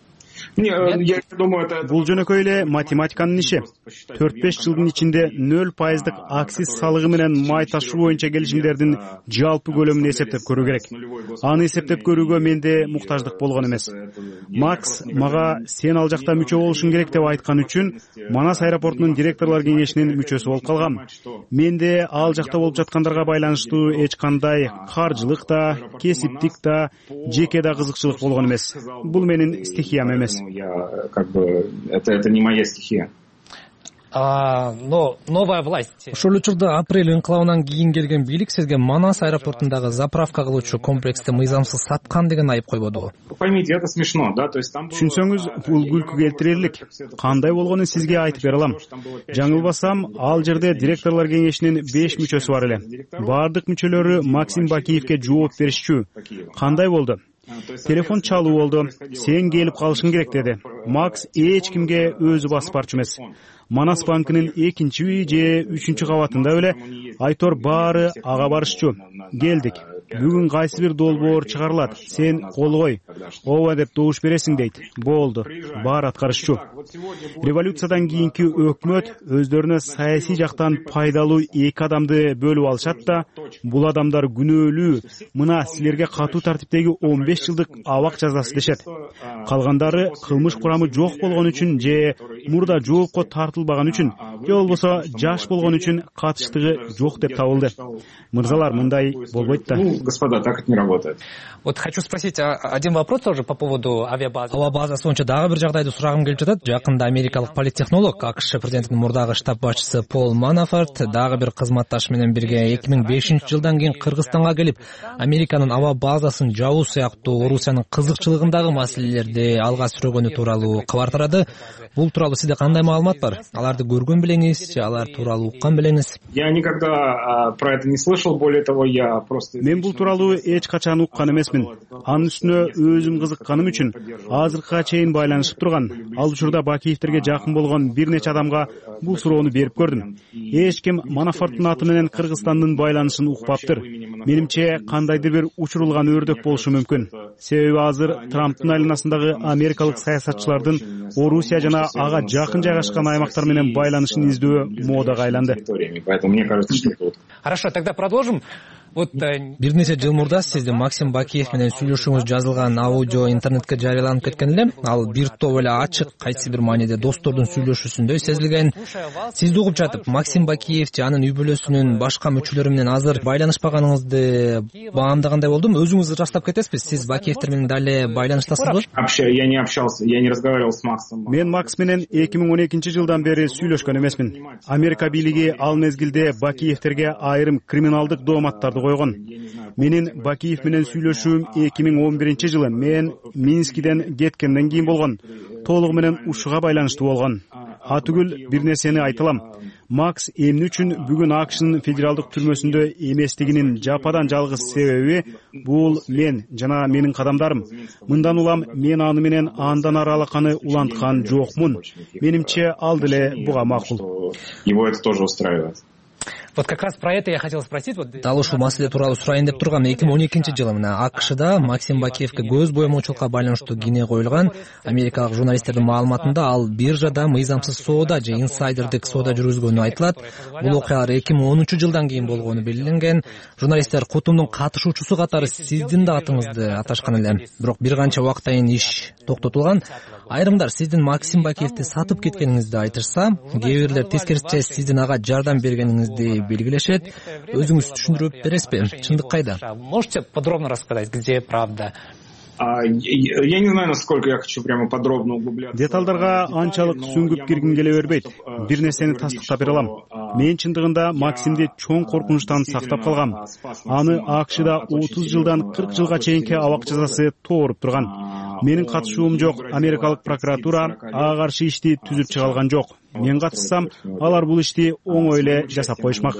Бул жөнөкөй эле математиканын иши. төрт беш жылдын ичинде нөл пайыздык акциз салыгы менен май ташуу боюнча келишимдердин жалпы көлөмүн эсептеп көрүү керек. Аны эсептеп көрүүгө менде муктаждык болгон эмес. Макс мага сен ал жакта мүчө болушуң керек деп айткан үчүн Манас аэропортунун директорлор кеңешинин мүчөсү болуп калгам. Менде ал жакта болуп жаткандарга байланыштуу эч кандай каржылык да, кесиптик да, жеке да кызыкчылык болгон эмес. Бул менин стихиям эмес. Я как бы это это не моя стихия. но новая власть. Ошол учурда апрель ыңкылабынан кийин келген бийлик сизге Манас аэропортундагы заправка кылуучу комплексти мыйзамсыз саткан деген айып койбодубу? Поймите, это смешно, да, то есть там Түшүнсөңүз, бул күлкү келтирерлик. Кандай болгонун сизге айтып бере алам. Жаңылбасам, ал жерде директорлор кеңешинин беш мүчөсү бар эле. Бардык мүчөлөрү Максим Бакиевке жооп беришчү. Кандай болду? Телефон чалуу болду. Сен келип калышың керек деди. Макс эч кимге өзү басып барчу эмес. Манас банкынын экинчи же үчүнчү кабатында эле айтор баары ага барышчу. Келдик. Бүгүн кайсы бир долбоор чыгарылат. Сен колгой. Ооба деп добуш бересиң дейт. Болду. Баары аткарышчу. Революциядан кийинки өкмөт өздөрүнө саясий жактан пайдалуу эки адамды бөлүп алышат да, бул адамдар күнөөлүү. Мына силерге катуу тартиптеги он беш жылдык абак жазасы дешет. Калгандары кылмыш курамы жок болгон үчүн же мурда жоопко тартылбаган үчүн, же болбосо жаш болгон үчүн катыштыгы жок деп табылды. Мырзалар, мындай болбойт да. Господа, так это не работает. Вот хочу спросить один вопрос тоже по поводу авиабазы. Ава базасы боюнча дагы бир жагдайды сурагым келип жатат. Жакында америкалык политтехнолог, АКШ президентинин мурдагы штаб башчысы Пол Манафорт дагы бир кызматташы менен бирге эки миң бешинчи жылдан кийин Кыргызстанга келип, Американын аба базасын жабуу сыяктуу Орусиянын кызыкчылыгындагы маселелерди алга сүргөнү тууралуу кабар тарады. Бул тууралуу сизде кандай маалымат бар? Аларды көргөн белеңиз же алар тууралуу уккан белеңиз? Я никогда про это не слышал, более того, я просто... Мен бул тууралуу эч качан уккан эмесмин. Анын үстүнө өзүм кызыкканым үчүн азыркыга чейин байланышып турган, ал учурда Бакиевтерге жакын болгон бир нече адамга бул суроону берип көрдүм. Эч ким Манафорттун аты менен Кыргызстандын байланышын укпаптыр. Менимче кандайдыр бир учурулган өрдөк болушу мүмкүн. Себеби азыр Трамптын айланасындагы америкалык саясатчылардын Орусия жана ага жакын жайгашкан аймактар менен байланышын издөө модага айланды. Поэтому мне кажется, что это... Хорошо, тогда продолжим. Вот бир нече жыл мурда сиздин Максим Бакиев менен сүйлөшүүңүз жазылган аудио интернетке жарыяланып кеткен эле. Ал бир топ эле ачык, кайсы бир мааниде достордун сүйлөшүүсүндөй сезилген. Сизди угуп жатып, Максим Бакиев же анын үй бүлөсүнүн башка мүчөлөрү менен азыр байланышпаганыңызды баамдагандай болдум. Өзүңүз ырастап кетесизби? Сиз Бакиевтер менен дале байланыштасызбы? Я не общался, я не разговаривал с Максом. Мен Макс менен эки миң он экинчи жылдан бери сүйлөшкөн эмесмин. Америка бийлиги ал мезгилде Бакиевтерге айрым криминалдык дооматтарды койгон. Менин Бакиев менен сүйлөшүүм эки миң он биринчи жылы мен Минскиден кеткенден кийин болгон. Толугу менен ушуга байланыштуу болгон. Атүгүл бир нерсени айталам. Макс эмне үчүн бүгүн АКШнын федералдык түрмөсүндө эместигинин жападан жалгыз себеби бул мен жана менин кадамдарым. Мындан улам мен аны менен андан ары алаканы уланткан жокмун. Менимче ал деле буга макул. Его это тоже устраивает. Вот как раз про это я хотел спросить. Дал ушул маселе тууралуу сурайын деп тургам. эки миң он экинчи жылы мына АКШда Максим Бакиевке көз боемоочулукка байланыштуу кине коюлган. Америкалык журналисттердин маалыматында ал биржада мыйзамсыз соода же инсайдердик соода жүргүзгөнү айтылат. Бул окуялар эки миң онунчу жылдан кийин болгону белгиленген. Журналисттер кутумдун катышуучусу катары сиздин да атыңызды аташкан эле. Бирок бир канча убакыттан кийин иш токтотулган. Айрымдар сиздин Максим Бакиевди сатып кеткениңизди айтышса, кээ бирлер тескерисинче сиздин ага жардам бергениңизди белгилешет. Өзүңүз түшүндүрүп бересизби? Чындык кайда? Можете подробно рассказать, где правда? Я не знаю, насколько я хочу прямо подробно углубляться. Деталдарга анчалык сүңгүп киргим келе бербейт. Бир нерсени тастыктап бере алам. Мен чындыгында Максимди чоң коркунучтан сактап калгам. Аны АКШда отуз жылдан кырк жылга чейинки абак жазасы тооруп турган. Менин катышуум жок. Америкалык прокуратура ага каршы ишти түзүп чыга алган жок. Мен катышсам, алар бул ишти оңой эле жасап коюшмак.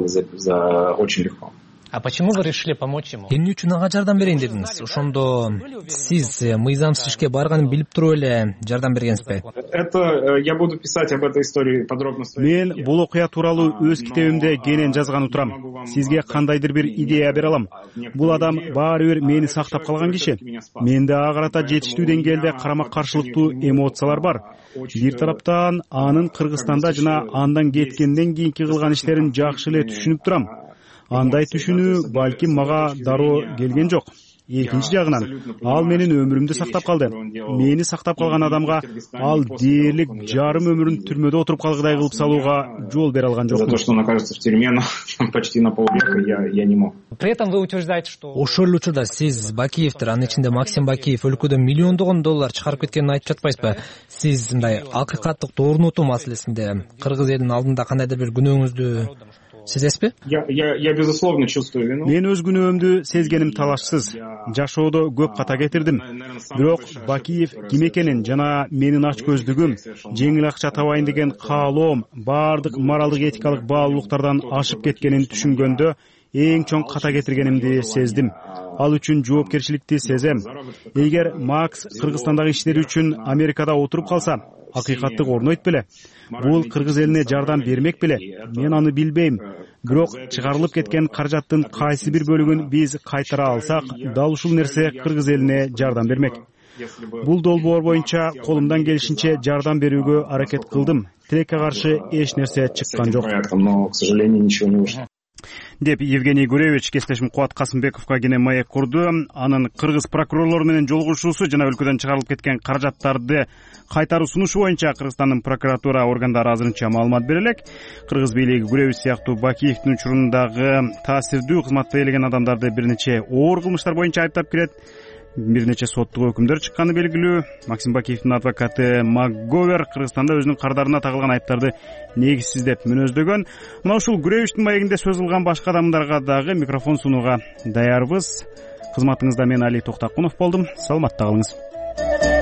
А почему вы решили помочь ему? Эмне үчүн ага жардам берейин дедиңиз? Ошондо сиз мыйзамсыз ишке барганын билип туруп эле жардам бергенсизби? Это я буду писать об этой истории подробно. Мен бул окуя тууралуу өз китебимде кенен жазган отурам. Сизге кандайдыр бир идея бере алам. Бул адам баары бир мени сактап калган киши. Менде ага карата жетиштүү деңгээлде карама каршылыктуу эмоциялар бар. Бир тараптан анын Кыргызстанда жана андан кеткенден кийинки кылган иштерин жакшы эле түшүнүп турам. Андай түшүнүү балким мага дароо келген жок. экинчи жагынан ал менин өмүрүмдү сактап калды. Мени сактап калган адамга ал дээрлик жарым өмүрүн түрмөдө отуруп калгыдай кылып салууга жол бере алган жокмун. За то, что он окажется в тюрьме почти на полвека, я я не мог. При этом вы утверждаете, что ошол эле учурда сиз Бакиевдир, анын ичинде Максим Бакиев өлкөдөн миллиондогон доллар чыгарып кеткенин айтып жатпайсызбы? Сиз мындай акыйкаттык орнотуу маселесинде кыргыз элинин алдында кандайдыр бир күнөөңүздү сезесизби? Я я я безусловно чувствую вину. Мен өз күнөөмдү сезгеним талашсыз. Жашоодо көп ката кетирдим. Бирок Бакиев ким экенин жана менин ач көздүгүм, жеңил акча табайын деген каалоом баардык моралдык этикалык баалуулуктардан ашып кеткенин түшүнгөндө эң чоң ката кетиргенимди сездим. Ал үчүн жоопкерчиликти сезем. Эгер Макс Кыргызстандагы иштери үчүн Америкада отуруп калса, акыйкаттык орнойт беле? Бул кыргыз элине жардам бермек беле? Мен аны билбейм. Бирок чыгарылып кеткен каражаттын кайсы бир бөлүгүн биз кайтара алсак, дал ушул нерсе кыргыз элине жардам бермек. Бул долбоор боюнча колумдан келишинче жардам берүүгө аракет кылдым. Тилекке каршы эч нерсе чыккан жок. Но, к сожалению, ничего не вышло. Деп Евгений Гуревич кесиптешим Кубат Касымбековго кене маек курду. Анын кыргыз прокурорлору менен жолугушуусу жана өлкөдөн чыгарылып кеткен каражаттарды кайтаруу сунушу боюнча Кыргызстандын прокуратура органдары азырынча маалымат бере элек. Кыргыз бийлиги Гуревич сыяктуу Бакиевдин учурундагы таасирдүү кызматты ээлеген адамдарды бир нече оор кылмыштар боюнча айыптап келет. Бир нече соттук өкүмдөр чыкканы белгилүү. Максим Бакиевдин адвокаты Макговер Кыргызстанда өзүнүн кардарына тагылган айыптарды негизсиз деп мүнөздөгөн. Мына ушул Гуревичтин маегинде сөз кылган башка адамдарга дагы микрофон сунууга даярбыз. Кызматыңызда мен Али Токтакунов болдум. Саламатта калыңыз.